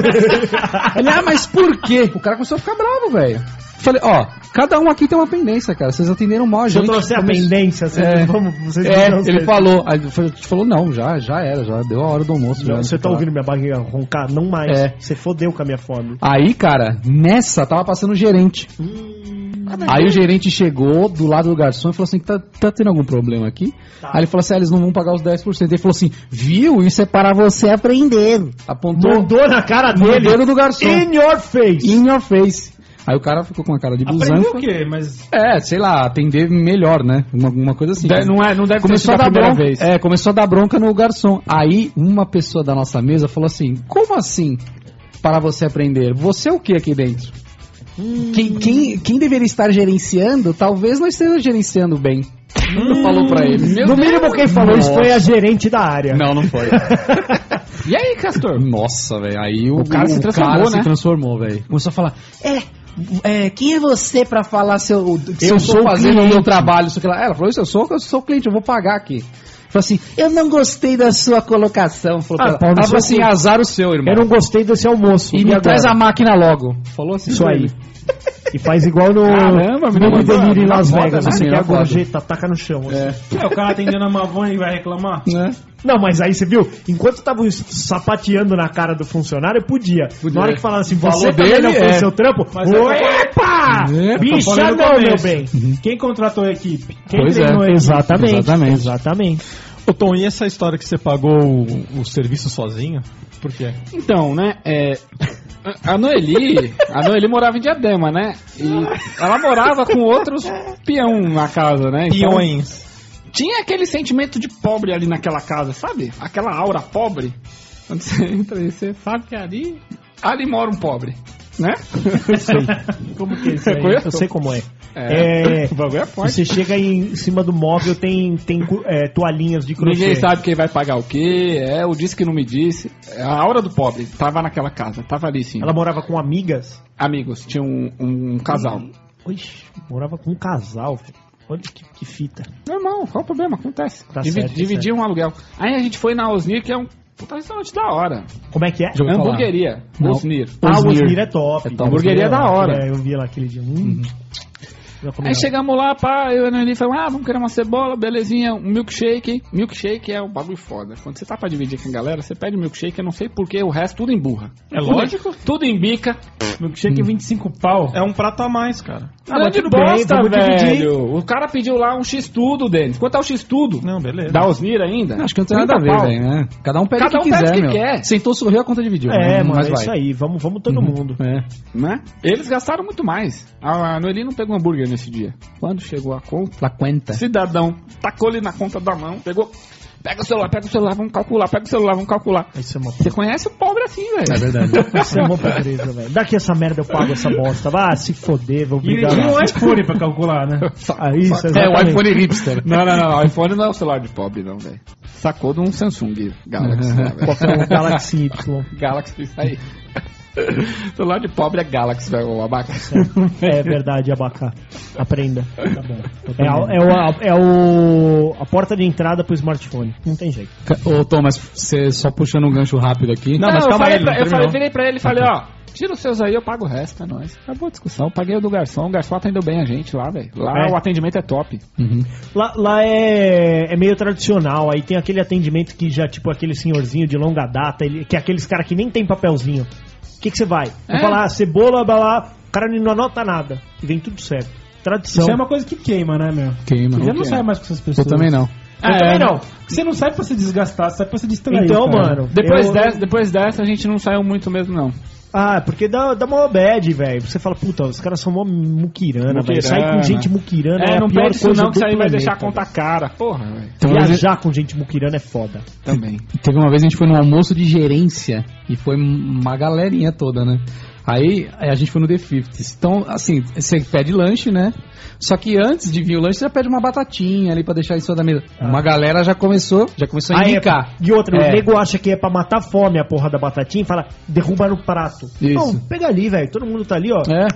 mas por quê? O cara começou a ficar bravo, velho. Falei, cada um aqui tem uma pendência, cara. Vocês atenderam mal a gente. Se eu trouxer a pendência, ele falou. Aí a gente falou, não, já era, já deu a hora do almoço. Não, você tá ouvindo minha barriga roncar? Não mais. Você fodeu com a minha fome. Aí, cara, nessa tava passando o gerente. Aí o gerente chegou do lado do garçom e falou assim, tá tendo algum problema aqui? Tá. Aí ele falou assim, eles não vão pagar os 10%. Ele falou assim, viu? Isso é para você aprender. Apontou. Mandou na cara dele. No dedo do garçom. In your face. Aí o cara ficou com a cara de busanfa. Aprendeu o quê? Mas... sei lá, atender melhor, né? Uma coisa assim. Não deve começou ter sido a primeira vez. Começou a dar bronca no garçom. Aí uma pessoa da nossa mesa falou assim, como assim para você aprender? Você é o que aqui dentro? Quem deveria estar gerenciando, talvez não esteja gerenciando bem. Falou pra ele. No mínimo quem falou isso foi a gerente da área. Não foi. E aí, Castor? Nossa, velho. Aí o cara se transformou, velho. Começou a falar, quem é você pra falar se eu estou fazendo o meu trabalho? Isso que ela falou, eu sou cliente, eu vou pagar aqui. Falou assim, eu não gostei da sua colocação. Ela falou assim, azar o seu, irmão. Eu não gostei desse almoço. E me traz a máquina logo. Falou assim. Isso aí. E faz igual no Delírio em Las Vegas. Você quer a gorjeta, taca no chão. O cara atendendo a Mavone e vai reclamar? Não, mas aí você viu, enquanto tava sapateando na cara do funcionário, podia. Na hora que falava assim, você também não fez seu trampo, epa! Bicha não, meu bem. Quem contratou a equipe? Quem treinou a equipe? Exatamente. Ô Tom, e essa história que você pagou o serviço sozinho? Por quê? Então, né, a Noeli morava em Diadema, né? E ela morava com outros peão na casa, né? Então, peões. Tinha aquele sentimento de pobre ali naquela casa, sabe? Aquela aura pobre. Quando você entra aí, você sabe que ali mora um pobre, né? Eu sei. Como que é isso aí? Eu sei como é. O bagulho é forte. Você chega em cima do móvel, tem toalhinhas de crochê. Ninguém sabe quem vai pagar o quê. O disse que não me disse. A aura do pobre tava naquela casa, tava ali sim. Ela morava com amigas? Amigos, tinha um casal. Ixi, morava com um casal, velho. Olha que fita. Normal, qual o problema? Acontece. Dividir um aluguel. Aí a gente foi na Osnir, que é um puta restaurante da hora. Como é que é? Hamburgueria. Osnir. O Osnir é top. Hamburgueria é da hora. Eu vi lá aquele dia. Aí chegamos lá, eu e a Noeli falamos, vamos querer uma cebola, belezinha, um milkshake. Milkshake é um bagulho foda. Quando você tá pra dividir com a galera, você pede milkshake, eu não sei porquê, o resto tudo emburra. É lógico. Tudo embica. Milkshake 25 pau. É um prato a mais, cara. Grande bosta, velho. O cara pediu lá um X-tudo, Denis. Quanto é o X-tudo? Não, beleza. Da Osnir ainda? Acho que não tem nada a ver, velho, né? Cada um pede o que quiser, meu. Sentou, sorriu, a conta dividiu. Mano, é isso aí. Vamos todo mundo. Né? Eles gastaram muito mais. A Noeli não pegou um hambúrguer nesse dia. Quando chegou a conta, cidadão tacou ali na conta da mão, pegou, pega o celular, vamos calcular. Você conhece o pobre assim, velho. É verdade. Isso é uma pobreza, velho. Daqui essa merda eu pago essa bosta. Vá se foder, vou brigar. E tinha um iPhone pra calcular, né? O iPhone hipster. Não, o iPhone não é o celular de pobre, não, velho. Sacou de um Samsung Galaxy. Qual é o Galaxy Y? Galaxy, isso aí. Do lado de pobre é Galaxy, velho, o Abaca. É verdade, Abacá. Aprenda. Tá bom. A porta de entrada pro smartphone. Não tem jeito. Ô, Thomas, você só puxando um gancho rápido aqui. Não, mas eu calma falei aí, pra- não eu terminou. virei pra ele e falei, ó, tira os seus aí, eu pago o resto, é nóis. Acabou a discussão, paguei o do garçom, o garçom atendeu bem a gente lá, velho. Lá É. o atendimento é top. Lá é meio tradicional. Aí tem aquele atendimento que já, tipo, aquele senhorzinho de longa data, que é aqueles caras que nem tem papelzinho. O que você vai? Vou falar cebola, blá, blá, o cara não anota nada. E vem tudo certo. Tradição. Isso é uma coisa que queima, né, meu? Queima. Eu não saio mais com essas pessoas. Eu também não. Eu também não. Você não sai pra se desgastar, você sai pra se distrair. Então, cara. mano. Depois dessa a gente não saiu muito mesmo, não. Ah, porque dá mó bad, velho. Você fala, puta, os caras são mó muquirana, velho. Sai com gente muquirana é a não pior perde isso coisa não, que do isso aí vai planeta, deixar a conta velho. cara. Porra, velho. Viajar com gente muquirana é foda. Também. Teve uma vez a gente foi num almoço de gerência e foi uma galerinha toda, né? Aí a gente foi no The 50s. Então, assim, você pede lanche, né? Só que antes de vir o lanche, você já pede uma batatinha ali pra deixar em cima da mesa. Uma galera já começou a indicar. E outra, É. o nego acha que é pra matar a fome a porra da batatinha e fala, derruba no prato. Isso. Não, pega ali, velho. Todo mundo tá ali, ó. É.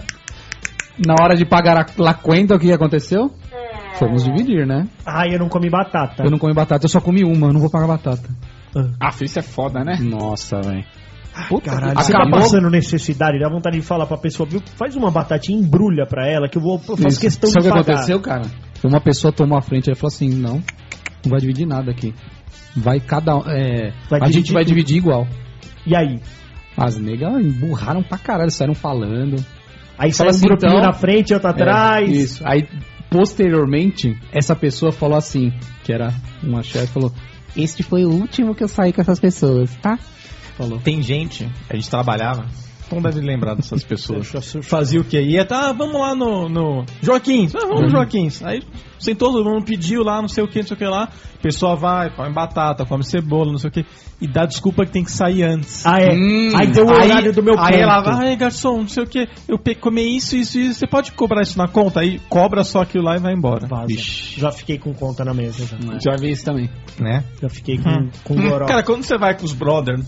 Na hora de pagar a conta, o que aconteceu? Fomos dividir, né? Ah, eu não comi batata. Eu não comi batata, eu só comi uma, eu não vou pagar batata. Ah, isso é foda, né? Nossa, velho. Caralho, você tá acabou. passando necessidade, dá vontade de falar pra pessoa, viu? Faz uma batatinha e embrulha pra ela, que eu faço Isso. questão Sabe de o que pagar. aconteceu, cara? Uma pessoa tomou a frente e falou assim, não vai dividir nada aqui. Vai cada um. Vai a gente dividir vai tudo. dividir igual. E aí? As negas emburraram pra caralho, saíram falando. Aí sai Fala um assim, grupinho então, na frente e outro atrás. Isso. Aí, posteriormente, essa pessoa falou assim, que era uma chefe, falou, este foi o último que eu saí com essas pessoas, tá? Falou. Tem gente, a gente trabalhava, então deve lembrar dessas pessoas. Fazia o quê? Ia, vamos lá no Joaquins, vamos no Joaquins. Aí sentou todo mundo, pediu lá, não sei o que, lá. A pessoa vai, come batata, come cebola, não sei o que, e dá desculpa que tem que sair antes. Ah, é. Aí deu o horário do meu ponto. Aí ela vai, ai garçom, não sei o que, eu comi isso, você pode cobrar isso na conta? Aí cobra só aquilo lá e vai embora. Vaza. Já fiquei com conta na mesa, já. Já vi isso também. Né? Já fiquei com goró. Cara, quando você vai com os brothers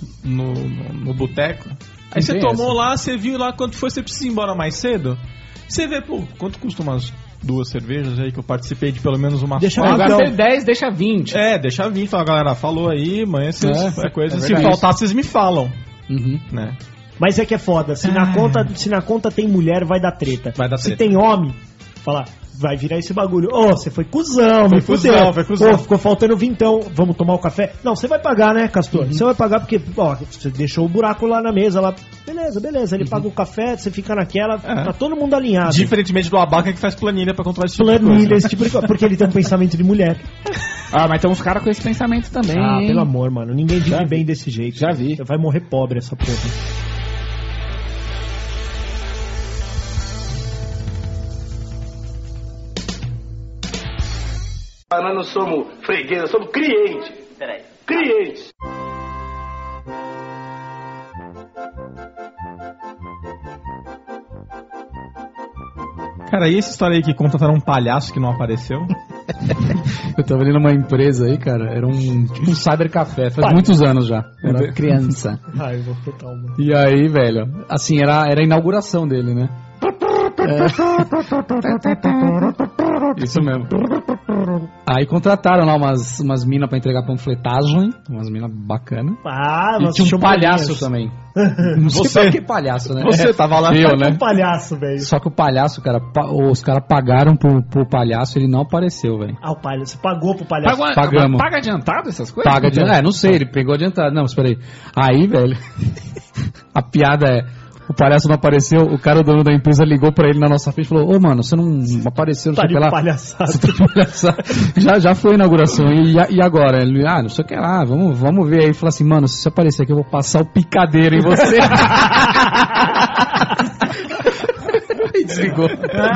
no boteco, aí você tem tomou essa. lá, você viu lá quanto foi, você precisa ir embora mais cedo, você vê, pô, quanto custa umas 2 cervejas aí que eu participei de pelo menos uma Deixa Eu eu foda. então. gastei 10, deixa 20. Deixa vir, fala, galera, falou aí, amanhã vocês É, coisa. é Se verdade. faltar, vocês me falam, Uhum. né? Mas é que é foda. Se na conta tem mulher, vai dar treta. Vai dar Se treta. tem homem, fala, vai virar esse bagulho. Ô, você foi cuzão, me cuzão, fudeu. foi cuzão. Pô, ficou faltando vintão. Vamos tomar o café? Não, você vai pagar, né, Castor? Você vai pagar porque, ó, você deixou o buraco lá na mesa. Lá. Beleza. Ele paga o café, você fica naquela. Tá todo mundo alinhado. Diferentemente do Abaca que faz planilha pra controlar esse tipo de Planilha, coisa. esse tipo de coisa. Porque ele tem um pensamento de mulher. Ah, mas tem uns caras com esse pensamento também. Ah, hein? pelo amor, mano. Ninguém vive Já vi. bem desse jeito. Já vi. Vai morrer pobre essa porra. Nós não somos freguês, nós somos clientes. Peraí. Clientes. Cara, e essa história aí que contrataram um palhaço que não apareceu? Eu tava ali numa empresa aí, cara, era tipo um cybercafé, faz muitos anos já. Era criança. Ai, eu vou total, mano. E aí, velho, assim, era a inauguração dele, né? Isso mesmo. Aí contrataram lá umas minas pra entregar panfletagem, umas minas bacanas. Ah, E nós tinha um chamamos palhaço minhas. também. Não sei Você. pra que palhaço, né? Você tava lá. Eu, né? Um palhaço, velho. Só que o palhaço, cara, os caras pagaram pro palhaço, ele não apareceu, velho. Ah, o palhaço. Você pagou pro palhaço. Pagamos. Paga adiantado essas coisas? Paga adiantado. Não sei, ele pegou adiantado. Não, espera aí. Aí, velho, a piada é, o palhaço não apareceu, o cara, o dono da empresa, ligou pra ele na nossa frente e falou, ô, mano, você não apareceu, não Tá sei o de que lá. palhaçada. Você tá de palhaçada. Já foi a inauguração, e agora? Ele, não sei o que lá, vamos ver. Aí ele falou assim, mano, se você aparecer aqui, eu vou passar o picadeiro em você. E desligou.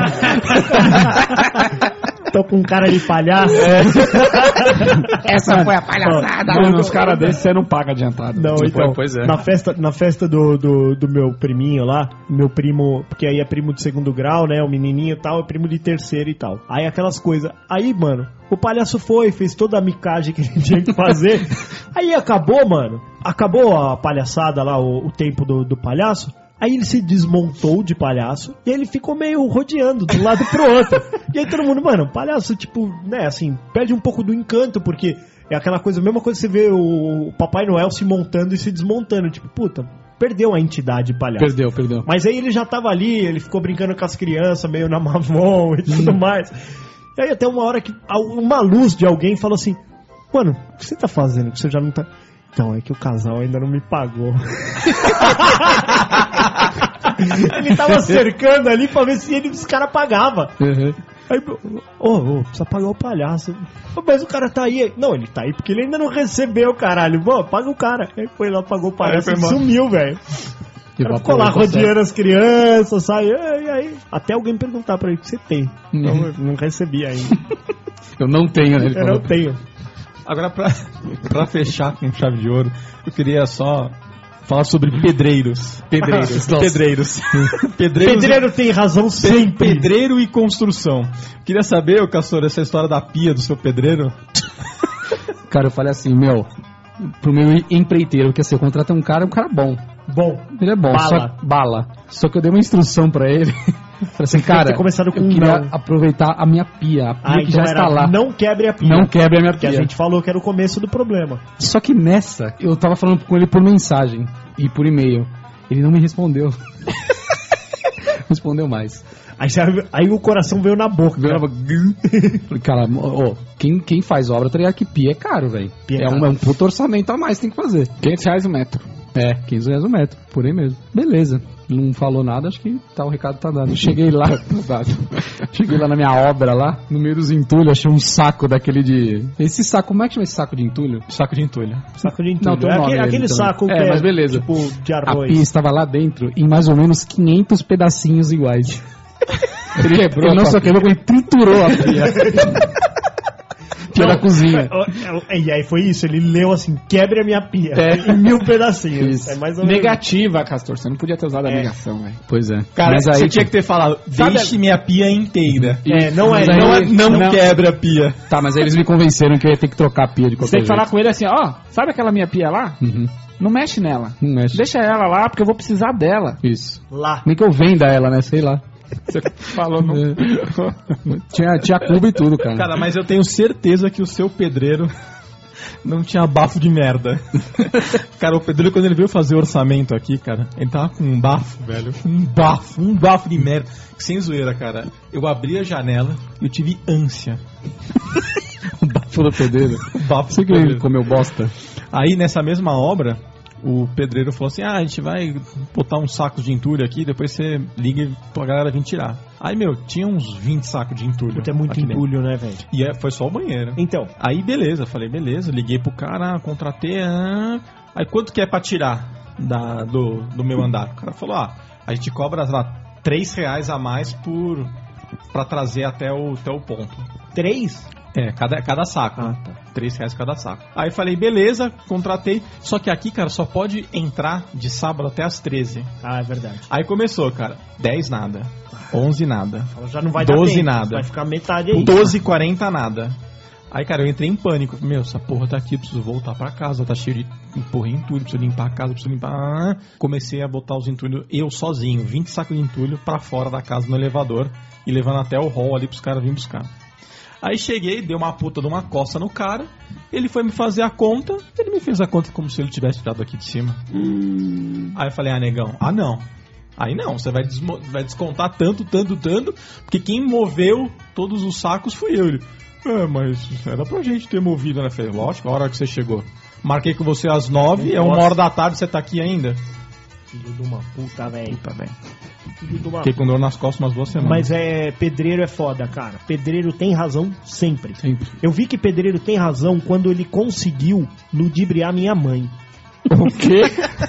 Tô com cara de palhaço. Essa foi a palhaçada. Mano, uns caras desses você não paga adiantado. Não, então, pois é. na festa do meu priminho lá, meu primo, porque aí é primo de segundo grau, né, o menininho e tal, é primo de terceiro e tal. Aí aquelas coisas. Aí, mano, o palhaço fez toda a micagem que ele tinha que fazer. Aí acabou, mano, acabou a palhaçada lá, o tempo do palhaço. Aí ele se desmontou de palhaço e ele ficou meio rodeando de um lado pro outro. E aí todo mundo, mano, o palhaço, tipo, né, assim, perde um pouco do encanto, porque é aquela coisa, a mesma coisa que você vê o Papai Noel se montando e se desmontando. Tipo, puta, perdeu a entidade palhaço. Perdeu. Mas aí ele já tava ali, ele ficou brincando com as crianças, meio na mamão e tudo mais. E aí até uma hora que uma luz de alguém falou assim, mano, o que você tá fazendo? Que você já não tá... Então, é que o casal ainda não me pagou. Ele tava cercando ali pra ver se os caras pagavam. Uhum. Aí, precisa pagar o palhaço. Mas o cara tá aí. Não, ele tá aí porque ele ainda não recebeu, caralho. Pô, paga o cara. Aí foi lá, pagou o palhaço e sumiu, velho. O cara ficou lá rodeando as crianças, sai. E aí, até alguém perguntar pra ele o que você tem. Não recebi ainda. Eu não tenho, né? Eu não tenho. Agora, pra fechar com chave de ouro, eu queria só falar sobre pedreiros. Pedreiro tem razão sempre. Pedreiro e construção. Queria saber, Castor, essa história da pia do seu pedreiro. Cara, eu falei assim, pro meu empreiteiro, que assim, eu contrato um cara bom. Ele é bom, bala. Só que eu dei uma instrução pra ele. Falei assim, cara, eu queria aproveitar a minha pia, a pia que então já está lá. Não quebre a pia. Não quebre a minha pia. Que a gente falou que era o começo do problema. Só que nessa, eu tava falando com ele por mensagem e por e-mail. Ele não me respondeu. Respondeu mais. Aí o coração veio na boca. Falei, cara, quem faz obra, tá ligado que pia é caro, velho. É um puto orçamento a mais, tem que fazer. R$500 o metro. É, R$500 o metro, por aí mesmo. Beleza. Não falou nada, acho que o recado tá dado. Cheguei lá na minha obra lá, no meio dos entulhos, achei um saco daquele de... Esse saco, como é que chama esse saco de entulho? Saco de entulho. Não, tem um nome aquele saco que mas beleza. Tipo de arroz. A pia estava lá dentro em mais ou menos 500 pedacinhos iguais. Ele quebrou. Ele não só quebrou, ele triturou a pia. Pia da cozinha. E aí foi isso, ele leu assim, quebre a minha pia. Em 1000 pedacinhos. Isso. É mais ou menos. Negativa, Castor, você não podia ter usado a negação, velho. Pois é. Cara, mas aí, você tinha que ter falado, deixe minha pia inteira. Não quebra a pia. Tá, mas aí eles me convenceram que eu ia ter que trocar a pia de qualquer Você tem que jeito. falar com ele assim, sabe aquela minha pia lá? Uhum. Não mexe nela. Não mexe. Deixa ela lá, porque eu vou precisar dela. Isso. Lá. Nem que eu venda ela, né? Sei lá. Você falou no... tinha cubo e tudo, cara. Cara, mas eu tenho certeza que o seu pedreiro não tinha bafo de merda. Cara, o pedreiro, quando ele veio fazer o orçamento aqui, cara, ele tava com um bafo, velho. Um bafo de merda. Sem zoeira, cara. Eu abri a janela e eu tive ânsia. O bafo do pedreiro. O bafo Você que ele comeu bosta. Aí, nessa mesma obra, o pedreiro falou assim, a gente vai botar uns sacos de entulho aqui, depois você liga pra galera vir tirar. Aí, tinha uns 20 sacos de entulho. Puta, é muito entulho, né, velho? E foi só o banheiro. Então. Aí, beleza, falei, beleza, liguei pro cara, contratei. Aí, quanto que é pra tirar do meu andar? O cara falou, a gente cobra lá R$3 a mais pra trazer até o ponto. 3? Cada saco. Tá. R$3 cada saco. Aí falei, beleza, contratei. Só que aqui, cara, só pode entrar de sábado até as 13. É verdade. Aí começou, cara. 10 nada. 11 nada. Já não vai 12 dar tempo, nada. Vai ficar metade aí. 12h40 nada. Aí, cara, eu entrei em pânico. Essa porra tá aqui, eu preciso voltar pra casa. Tá cheio de entulho, preciso limpar a casa, preciso limpar... Comecei a botar os entulhos, eu sozinho, 20 sacos de entulho pra fora da casa no elevador e levando até o hall ali pros caras virem buscar. Aí cheguei, dei uma puta de uma coça no cara, ele foi me fazer a conta, ele me fez a conta como se ele tivesse tirado aqui de cima. Aí eu falei, negão, não. Aí não, você vai descontar tanto, porque quem moveu todos os sacos fui eu. Ele, mas era pra gente ter movido, né? Falei, lógico, a hora que você chegou. Marquei com você às 9, é 1h você tá aqui ainda. Filho de uma puta, velho. Fiquei com dor nas costas umas 2 semanas. Mas pedreiro é foda, cara. Pedreiro tem razão sempre. Eu vi que pedreiro tem razão quando ele conseguiu ludibriar minha mãe. O quê?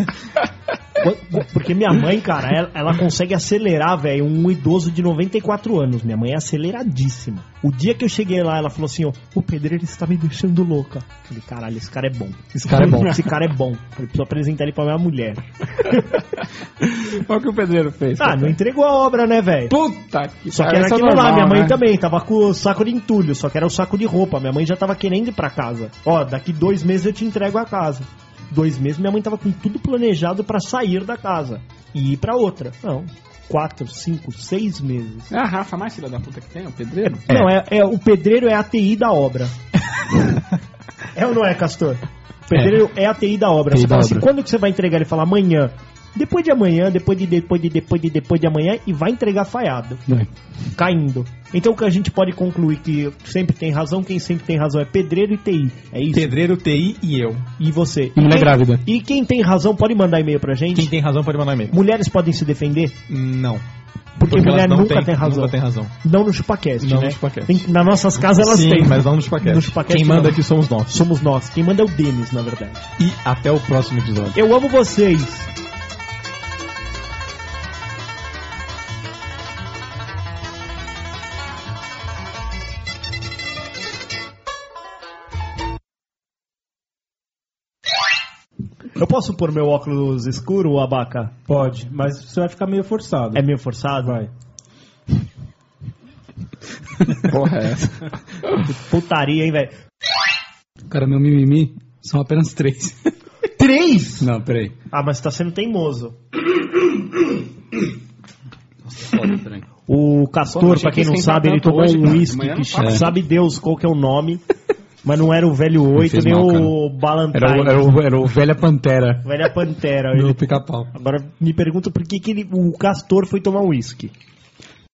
Porque minha mãe, cara, ela consegue acelerar, velho, um idoso de 94 anos. Minha mãe é aceleradíssima. O dia que eu cheguei lá, ela falou assim, o pedreiro está me deixando louca. Eu falei, caralho, esse cara é bom. Esse cara é bom. Eu preciso apresentar ele pra minha mulher. Qual que o pedreiro fez? Não entregou a obra, né, velho? Puta que Só que era aquilo normal, lá, minha mãe também tava com o saco de entulho, só que era o saco de roupa. Minha mãe já tava querendo ir pra casa. Daqui 2 meses eu te entrego a casa. 2 meses, minha mãe tava com tudo planejado pra sair da casa. e ir pra outra. Não. 4, 5, 6 meses. É a Rafa mais filha da puta que tem, o pedreiro? Não, o pedreiro é a TI da obra. É ou não é, Castor? O pedreiro é a TI da obra. TI Você da fala assim, obra. quando que você vai entregar? Ele fala amanhã. Depois de amanhã, depois de amanhã, e vai entregar falhado. Caindo. Então o que a gente pode concluir que sempre tem razão, quem sempre tem razão é pedreiro e TI. É isso? Pedreiro, TI e eu. E você? E mulher grávida. E quem tem razão pode mandar e-mail pra gente? Quem tem razão pode mandar e-mail. Mulheres podem se defender? Não. Porque mulher elas não nunca tem razão. Nunca tem razão. Não no ChupaCast, Não né? no ChupaCast. Nas nossas casas elas Sim, têm. mas não no ChupaCast. No ChupaCast Quem manda não. aqui somos nós. Somos nós. Quem manda é o Denis, na verdade. E até o próximo episódio. Eu amo vocês. Eu posso pôr meu óculos escuro, Abaca? Pode, mas você vai ficar meio forçado. É meio forçado? Vai. Porra, é essa? Putaria, hein, velho? Cara, meu mimimi são apenas 3. 3? Não, peraí. Ah, mas tá sendo teimoso. Foda, peraí. O Pô, Castor, achei pra quem que não ia sabe, ele esquentar tomou tanto um hoje, cara. uísque Amanhã que não passa. sabe Deus qual que é o nome, mas não era o velho 8 fez nem mal, o Ballantine. Era o Velha Pantera Velha Pantera. do Ele... Pica-Pau. Agora me pergunta por que o Castor foi tomar uísque.